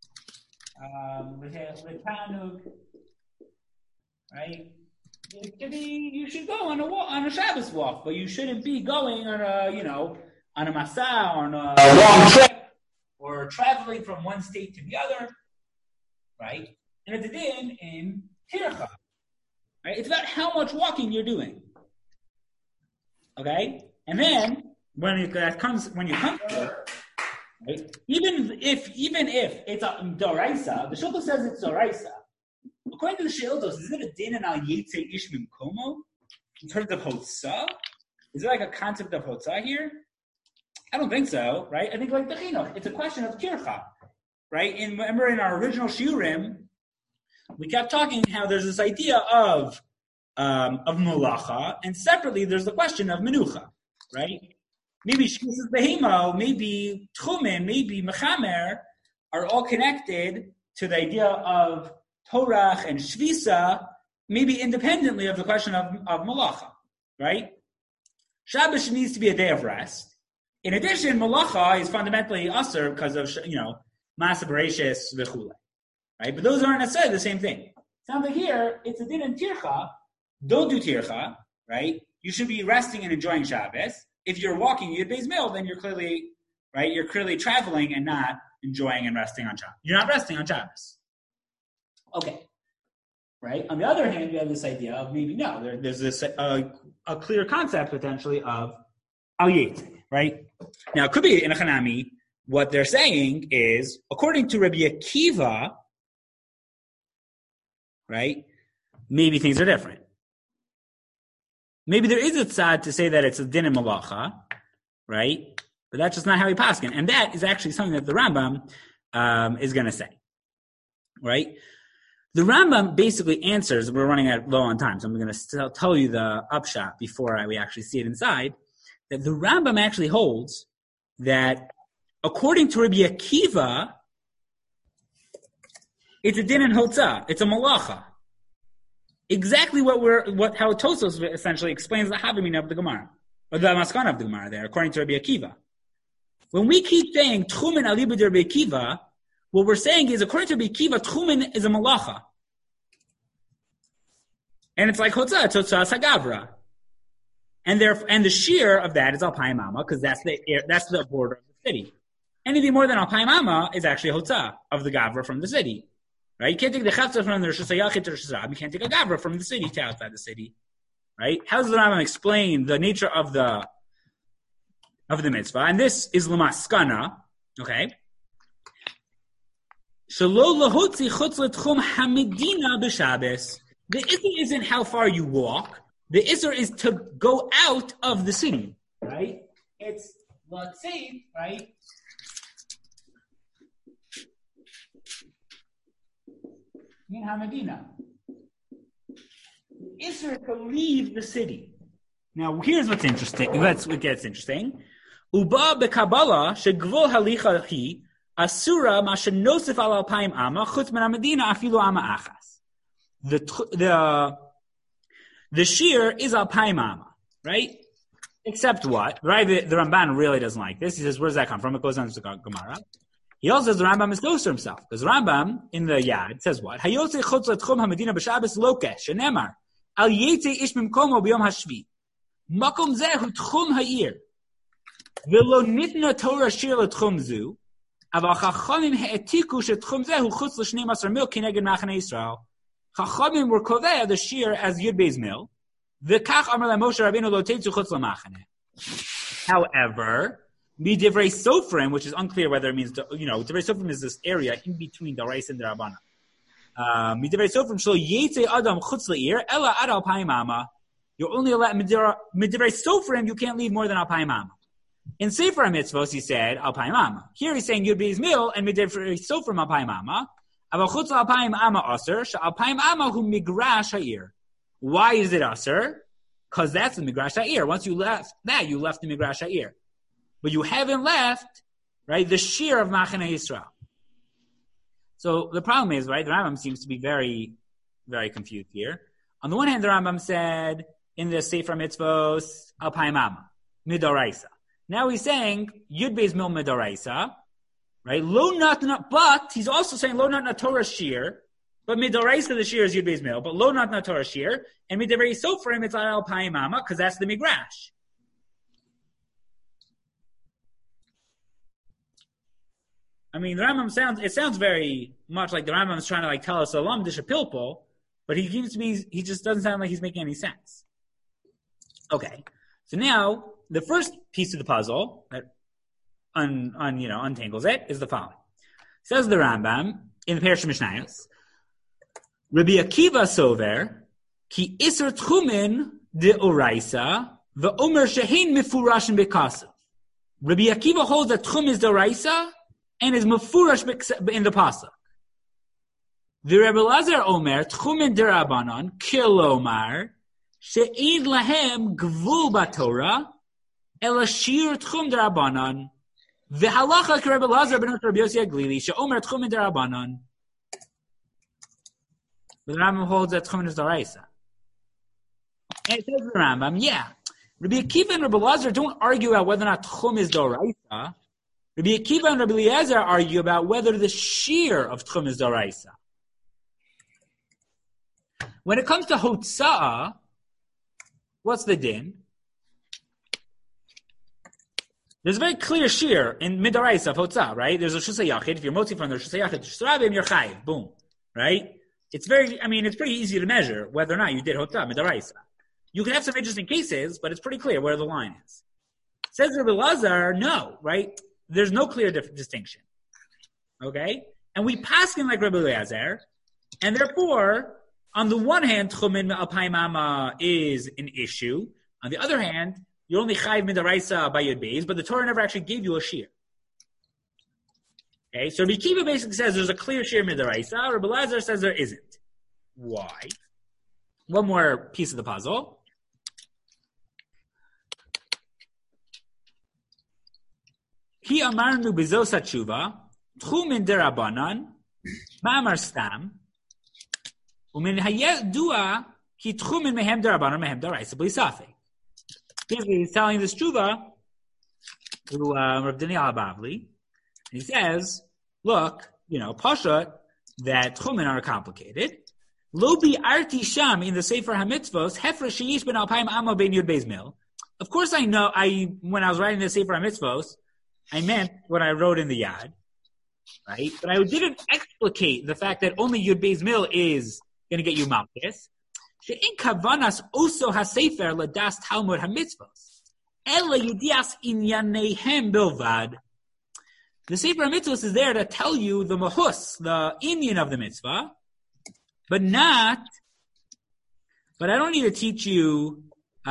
l'tanug, right? You should go on a Shabbos walk, but you shouldn't be going on a masa or on a long trip or traveling from one state to the other, right? And it's a din in tircha, right? It's about how much walking you're doing, okay? And then when you come to it, right? Even if it's a doraisa, the Shulchan says it's doraisa. According to the Sheiltos, is it a din in al yetze ish mimkomo in terms of hotzah? Is there like a concept of hotzah here? I don't think so, right? I think like the chinuch, it's a question of tircha, right? And remember in our original shiurim, we kept talking how there's this idea of malacha, and separately there's the question of menucha, right? Maybe shkisas behemo, maybe tchumen, maybe mechamer are all connected to the idea of Torach and Shvisa, maybe independently of the question of Malacha, right? Shabbos needs to be a day of rest. In addition, Malacha is fundamentally Asur because of, Masa Bereshis v'chule, right? But those aren't necessarily the same thing. Sounds like here, it's a din in Tircha. Don't do Tircha, right? You should be resting and enjoying Shabbos. If you're walking Yud Beis Mil, then you're clearly traveling and not enjoying and resting on Shabbos. You're not resting on Shabbos. Okay, right? On the other hand, you have this idea of maybe no. There's this a clear concept potentially of al yetze, right? Now it could be in a Hanami. What they're saying is, according to Rabbi Akiva, right? Maybe things are different. Maybe there is a tzad to say that it's a din in malacha, right? But that's just not how he paskin, and that is actually something that the Rambam is going to say, right? The Rambam basically answers, we're running low on time, so I'm going to tell you the upshot before we actually see it inside, that the Rambam actually holds that according to Rabbi Akiva, it's a din in hotzah, it's a malacha. Exactly how Tosos essentially explains the Havamina of the Gemara, or the Maskana of the Gemara there, according to Rabbi Akiva. When we keep saying Tchumen aliba de Rabbi Akiva, what we're saying is, according to Rabbi Akiva, Tchumen is a malacha. And it's like Hotzah, it's Hotzah Sagavra. And the shear of that is Alpayim Amma, because that's the border of the city. Anything more than Alpayim Amma is actually Hotzah, of the Gavra from the city. Right? You can't take the Chatzah from the Rosh Hashanah to Rosh Hashanah. You can't take a Gavra from the city to outside the city. Right? How does the Rambam explain the nature of the mitzvah? And this is Lamaskana, okay? The issue isn't how far you walk. The issue is to go out of the city, right? It's, let's say, right? In Hamadina. The issue to leave the city. Now, here's what's interesting. It gets interesting. Uba beKabbalah shegvul halicha hi asura ma shenosif al alpayim amma chutz min Hamadina afilu amma achas. The shear is alpayim amma, right? Except what? Right? The Ramban really doesn't like this. He says, where does that come from? It goes on to the Gemara. He also says the Rambam is close to himself. Because the Rambam in the Yad says what? Hayotze chutz letchum haMedina b'Shabbos lokesh shenemar al yetze ish mimkomo b'yom hashvi. Makom zeh hu tchum ha'ir. V'lo nitna Torah shir l'tchum zu, aval chachamim ha'etiku shetchum zeh hu chutz l'shnei masar mil kineged machane Yisrael. Chachamim were koveh the shir as Yud Beis Mil. V'kach amar la Moshe Rabbeinu lo teitzu chutz l'machane. However, Midivrei Sofrim, which is unclear whether it means, Divrei Sofrim is this area in between the Rais and the Rabbana. Midivrei Sofrim shlo yetze adam chutz le'ir ela ad alpayim ama. You're only allowed Midivrei Sofrim. You can't leave more than alpayim ama. In Sefer HaMitzvos, he said alpayim ama. Here he's saying Yud Beis Mil and Midivrei Sofrim alpayim ama. Aval chutz alpayim ama aser. Alpayim ama hu migrash ha'ir. Why is it aser? Because that's the migrash ha'ir. Once you left that, you left the migrash ha'ir. But you haven't left, right, the shear of Machane Yisrael. So the problem is, right, the Rambam seems to be very, very confused here. On the one hand, the Rambam said in the Sefer Mitzvos, Alpayim Ama, Midoraisa. Now he's saying, Yud Beis Mil Midoraisa, right, but he's also saying, Lo Natna Torah Shear, but Midoraisa, the Shear is Yud Beis Mil, but Lo Natna Torah Shear, and Midoraisa Sofrim, it's Alpayim Ama, because that's the Migrash. I mean, the Rambam sounds very much like the Rambam is trying to tell us a lamdish a pilpul, but he just doesn't sound like he's making any sense. Okay. So now, the first piece of the puzzle that untangles it is the following. Says the Rambam in the Perush Mishnayos, Rabbi Akiva sover, ki iser tchumin de oraisa, ve'omer shehin mifurashin bekasav. Rabbi Akiva holds that tchum is de oraisa, and is mefurash in the pasuk. The Rebbe Lazar Omer Tchumin derabanan kilomar she'id lahem gvul batorah ela shir tchum derabanan v'halacha Rebbe Lazar ben Rabbi Yossi Aglili she'omer Tchumin derabanan. The Rambam holds that Tchumin is daraisa. And it says the Rambam, Rabbi Akiva and Rebbe Lazar don't argue about whether or not Tchum is daraisa. Rabbi Akiva and Rabbi Eliezer argue about whether the shear of Tchum is Doraisa. When it comes to Hotza'ah, what's the din? There's a very clear shear in Midoraisa of Hotza'ah, right? There's a Shusay Yachid. If you're motzi from the Shusay Yachid, Shusarabim, you're chayiv. Boom. Right? It's pretty easy to measure whether or not you did Hotza'ah, Midoraisa. You can have some interesting cases, but it's pretty clear where the line is. Says Rabbi Eliezer, no, right? There's no clear distinction. Okay? And we pass him like Rabbi Eliezer, and therefore, on the one hand, Tchumin Alpayim Ama is an issue. On the other hand, you're only Chayiv Midaraisa by Yud Beis, but the Torah never actually gave you a shear. Okay? So Rabbi Akiva basically says there's a clear shear Midaraisa. Rabbi Eliezer says there isn't. Why? One more piece of the puzzle. Ki amarnu bezos hatshuva, tchumin derabanan, ma'amar stam, umin hayedua ki tchumin mehem derabanan mehem deraisa b'lisafe. He's telling this tshuva to Rav Daniel Bavli, and he says, look, pasha that tchumin are complicated. Lo bi'arti sham in the Sefer HaMitzvos hefra sheyish ben alpayim amma ben Yud Beis Mil. Of course, when I was writing the Sefer HaMitzvos, I meant what I wrote in the Yad, right? But I didn't explicate the fact that only Yud Beis Mil is going to get you Malchus. She'in kavanas oso hasefer ladas Talmud hamitzvos. Ela yudias inyanehem bilvad. The Sefer HaMitzvos is there to tell you the mahus, the Indian of the mitzvah, but I don't need to teach you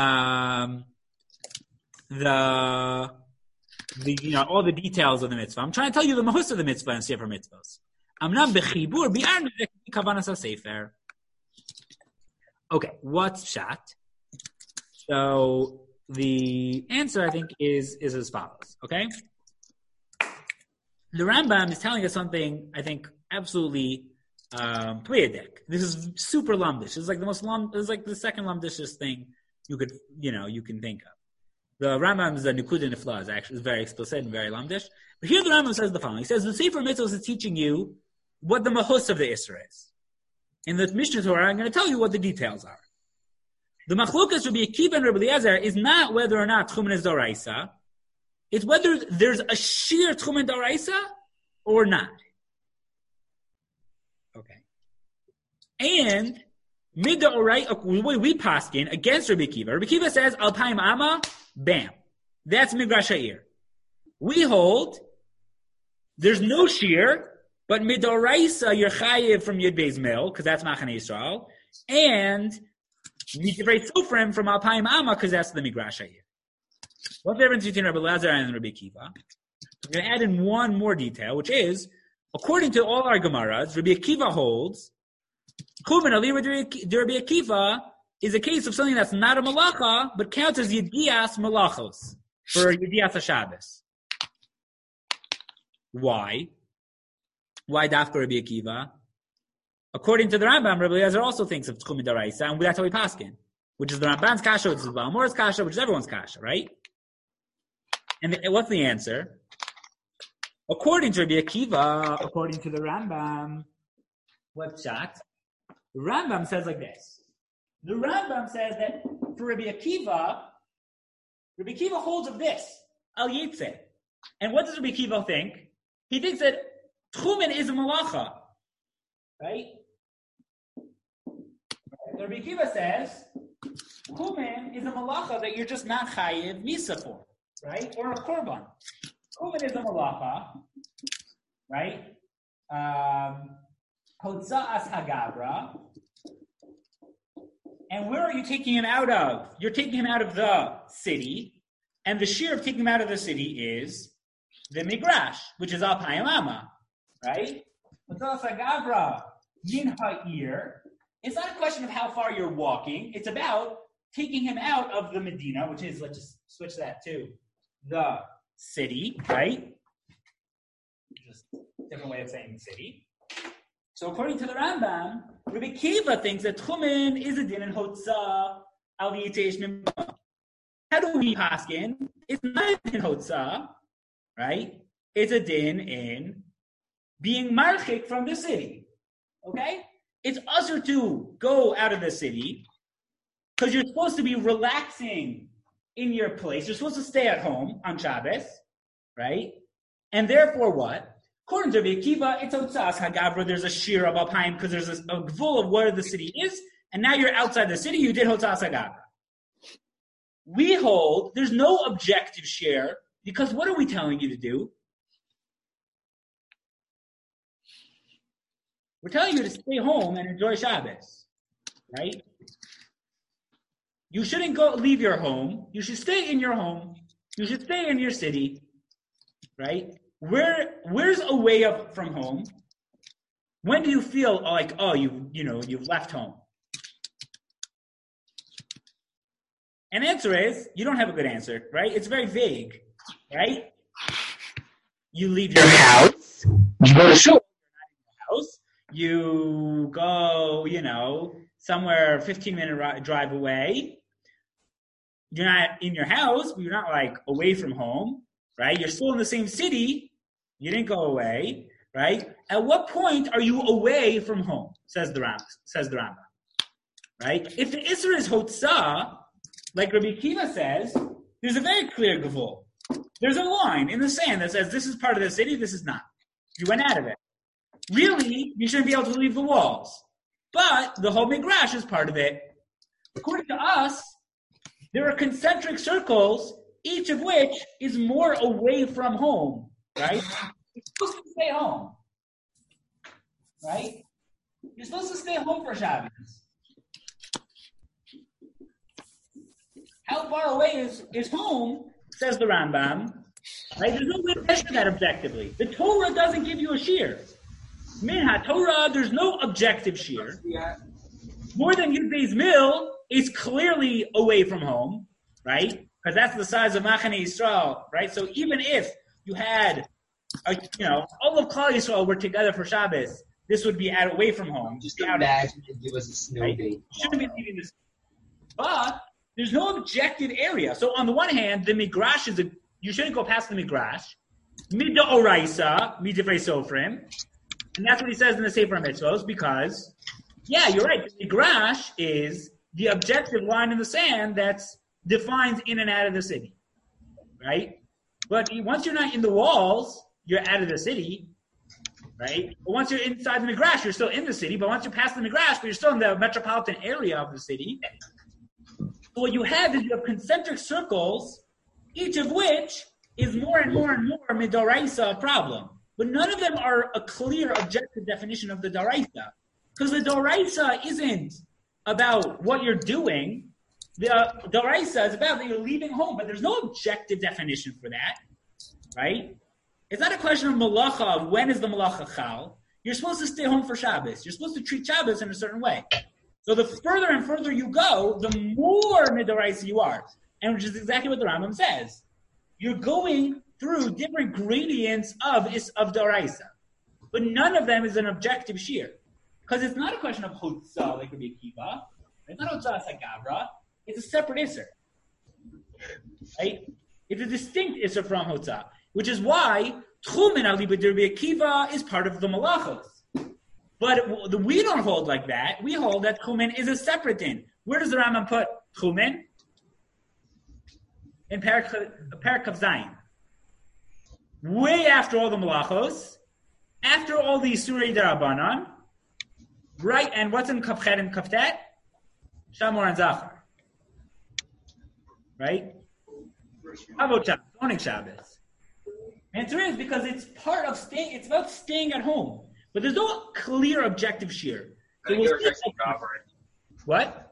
all the details of the mitzvah. I'm trying to tell you the mahus of the mitzvah and Sefer Mitzvos. Amnam bechibur bi'arnu kavanas hasefer. Okay, what's pshat? So the answer, I think, is as follows. Okay, the Rambam is telling us something, I think, absolutely pleiadic. This is super lamdish. It's like the second lamdishest thing you can think of. The Rambam's Nikud Nifla is very explicit and very lamdish. But here the Rambam says the following. He says the Sefer Mitzvos is teaching you what the mahus of the Isra is. In the Mishnah Torah, I'm going to tell you what the details are. The machlokas Rabbi Akiva and Rabbi Eliezer is not whether or not tchumen is d'oraisa. It's whether there's a sheer tchumen d'oraisa or not. Okay. And mid-d'oraisa, the way we paskin against Rabbi Akiva. Rabbi Akiva says alpayim ama, bam. That's migrash ha'ir. We hold there's no sheer, but mid-d'oraisa you're chayiv from Yud Beis Mil because that's Machaneh Yisrael, and Midivrei Sofrim from Alpayim Amma, because that's the Migrash Ha'ir. What's the difference between Rabbi Eliezer and Rabbi Akiva? I'm going to add in one more detail, which is, according to all our Gemaras, Rabbi Akiva holds, Kumen Ali Rabbi Akiva is a case of something that's not a malacha, but counts as Yedias Malachos, for Yedias HaShabbos. Why? Why Dafka Rabbi Akiva? According to the Rambam, Rabbi Eliezer also thinks of Tchumen d'oraisa, and that's how we paskin, which is the Ramban's kasha, which is the Balmor's kasha, which is everyone's kasha, right? And what's the answer? According to Rabbi Akiva, according to the Rambam, what's that? The Rambam says like this. The Rambam says that for Rabbi Akiva holds of this, al yitzeh. And what does Rabbi Akiva think? He thinks that Tchumen is a malacha, right? Rabbi Akiva says, Kumen is a malacha that you're just not chayiv misa for, right? Or a korban. Kumen is a malacha, right? Hotza'as hagavra. And where are you taking him out of? You're taking him out of the city, and the shear of taking him out of the city is the migrash, which is alpayim ama, right? Hotza'as hagavra min ha'ir. It's not a question of how far you're walking. It's about taking him out of the Medina, which is, let's just switch that to the city, right? Just a different way of saying city. So according to the Rambam, Rabbi Akiva thinks that Tchumen is a din in Hotzah al Yitesh Mimba. How do we paskin? It's not in Hotzah, right? It's a din in being marchik from the city, okay? It's usher to go out of the city because you're supposed to be relaxing in your place. You're supposed to stay at home on Shabbos, right? And therefore what? According to Rabbi Akiva, it's Hotza'as Hagavra. There's a shir of Alpayim because there's a gvul of where the city is, and now you're outside the city, you did Hotza'as Hagavra. We hold there's no objective share because what are we telling you to do? We're telling you to stay home and enjoy Shabbos, right? You shouldn't leave your home. You should stay in your home. You should stay in your city, right? Where's away from home? When do you feel like, oh, you've left home? And the answer is, you don't have a good answer, right? It's very vague, right? You leave your house. You go to shul. You go, somewhere 15-minute drive away. You're not in your house, but you're not like away from home, right? You're still in the same city. You didn't go away, right? At what point are you away from home? Says the Rambam, right? If the Isra is Hotzah, like Rabbi Akiva says, there's a very clear gevul. There's a line in the sand that says this is part of the city, this is not. You went out of it. Really, you shouldn't be able to leave the walls. But the whole migrash is part of it. According to us, there are concentric circles, each of which is more away from home, right? You're supposed to stay home, right? You're supposed to stay home for Shabbos. How far away is home, says the Rambam, right? There's no way to measure that objectively. The Torah doesn't give you a shear. Min HaTorah, there's no objective shear. More than Yud Beis Mil is clearly away from home, right? Because that's the size of Machaneh Yisrael, right? So even if you had, all of Klal Yisrael were together for Shabbos, this would be away from home. Just imagine if it was a snow day. You shouldn't be leaving this. But there's no objective area. So on the one hand, the Migrash you shouldn't go past the Migrash. Mid-Oraisa, Midivrei Sofrim. And that's what he says in the Sefer HaMitzvos, because, yeah, you're right. The Migrash is the objective line in the sand that's defines in and out of the city, right? But once you're not in the walls, you're out of the city, right? But once you're inside the Migrash, you're still in the city. But once you pass the Migrash, but you're still in the metropolitan area of the city. So what you have is you have concentric circles, each of which is more and more and more midoraisa problem. But none of them are a clear objective definition of the doraisa. Because the doraisa isn't about what you're doing. The doraisa is about that you're leaving home, but there's no objective definition for that, right? It's not a question of malacha, of when is the malacha chal. You're supposed to stay home for Shabbos. You're supposed to treat Shabbos in a certain way. So the further and further you go, the more midoraisa you are. And which is exactly what the Rambam says. You're going through different gradients of doraisa. But none of them is an objective shear. Because it's not a question of hotzah, like Rabbi Akiva. It's not hotzah sagabra. It's a separate isser. Right? It's a distinct isser from hotzah. Which is why Tchumen Ali B'Dirbi Akiva is part of the malachos. But we don't hold like that. We hold that Tchumen is a separate din. Where does the Rambam put Tchumen? In Parak of Zayin. Way after all the malachos, after all the Isurei Darabanan, right? And what's in Kafchet and Kaftet? Shamor and Zachar. Right? Avot Shabbos, owning Shabbos. Answer is because it's part of staying. It's about staying at home, but there's no clear objective shear. So what?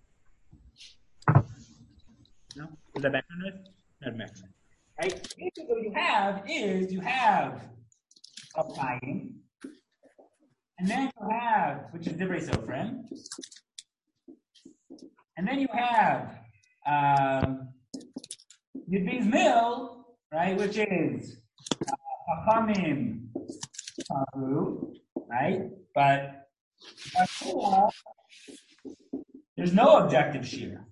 No, is that background noise? Not background. Right. Basically, what you have a Chaim, and then you have, which is Divrei Sofrim, and then you have Yudvi's Mill, right, which is Chachamim Taru, right? But there's no objective shear.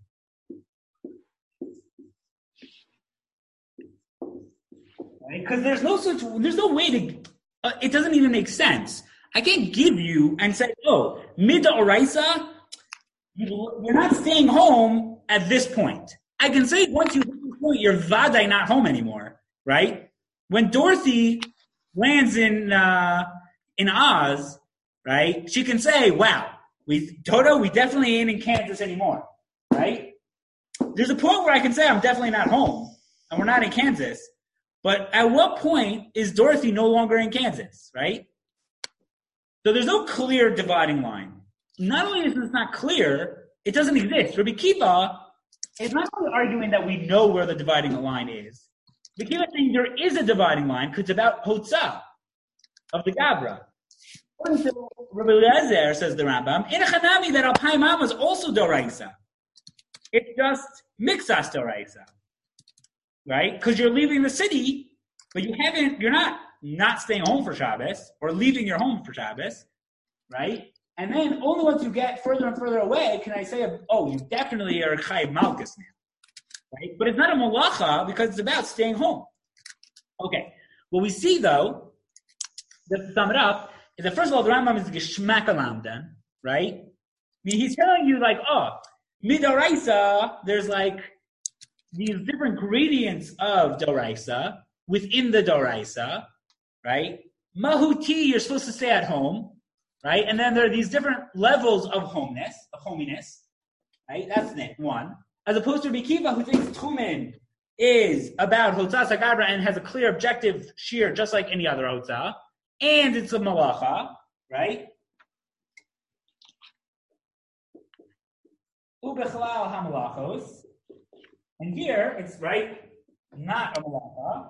Right? Because there's no way to, it doesn't even make sense. I can't give you and say, oh, Mida Oraisa, you're not staying home at this point. I can say once you hit this point, you're Vadai not home anymore, right? When Dorothy lands in Oz, right, she can say, wow, Toto, we definitely ain't in Kansas anymore, right? There's a point where I can say I'm definitely not home, and we're not in Kansas, but at what point is Dorothy no longer in Kansas, right? So there's no clear dividing line. Not only is this not clear, it doesn't exist. Rabbi Kiva is not only arguing that we know where the dividing line is. Rabbi Kiva is saying there is a dividing line because it's about Hotzah of the Gabra. According to Rabbi Eliezer, says the Rambam, in a Chanami that Alpay Mama is also Doraisa. It's just Mixas Doraisa. Right? Because you're leaving the city, but you're not staying home for Shabbos or leaving your home for Shabbos, right? And then only once you get further and further away can I say, oh, you definitely are a Chayiv Malkus now, right? But it's not a Malacha because it's about staying home. Okay. What we see though, just to sum it up, is that first of all, the Rambam is Geshmak Alamdan, right? I mean, he's telling you like, oh, Midoraisa, there's like these different gradients of Doraisa within the Doraisa, right? Mahuti, you're supposed to stay at home, right? And then there are these different levels of hominess, right? That's one. As opposed to Rabbi Kiva, who thinks Tchumen is about Hotzah Sagabra and has a clear objective shear, just like any other Hotzah, and it's a Malacha, right? Ubechalal HaMalachos. And here, it's, right, not a Malacha.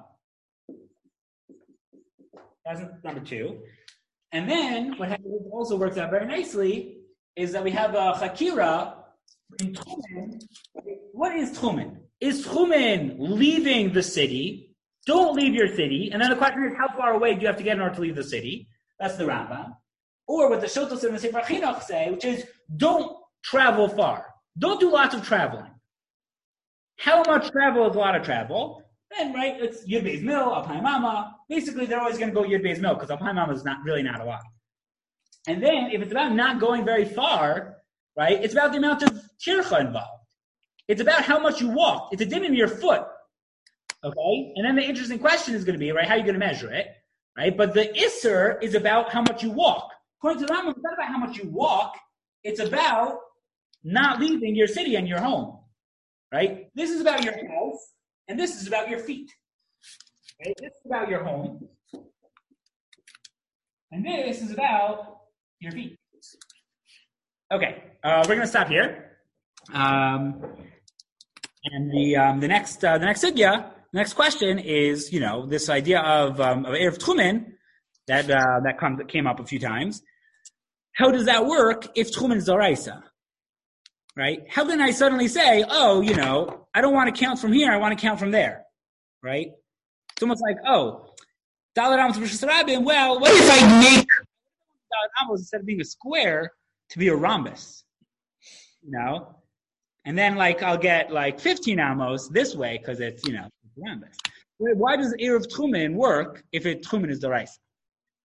That's number two. And then, what also works out very nicely is that we have a Chakira in Tchumen. What is Tchumen? Is Tchumen leaving the city? Don't leave your city. And then the question is, how far away do you have to get in order to leave the city? That's the Rambam. Or what the Shotos and the Sefer Chinuch say, which is, don't travel far. Don't do lots of traveling. How much travel is a lot of travel? Then, right, it's Yud Beis Mil, Alpay Mama. Basically, they're always going to go Yud Beis Mil because Alpay Mama is not a lot. And then, if it's about not going very far, right, it's about the amount of tircha involved. It's about how much you walk. It's a din in your foot. Okay? And then the interesting question is going to be, right, how are you going to measure it? Right? But the Isser is about how much you walk. According to the Rambam, it's not about how much you walk. It's about not leaving your city and your home. Right? This is about your house, and this is about your feet. Okay? This is about your home, and this is about your feet. Okay, we're going to stop here. And the next sugya, the next question is, this idea of Erev Tchumen that came up a few times. How does that work if Tchumen is Doraisa? Right? How can I suddenly say, I don't want to count from here, I want to count from there? Right? It's almost like, Dalet Amos versus Rabim, well, what if I make Dalet Amos, instead of being a square, to be a rhombus? And then I'll get 15 Amos this way because it's, rhombus. Why does Erev Tchumen work if Tchumen is Doraisa?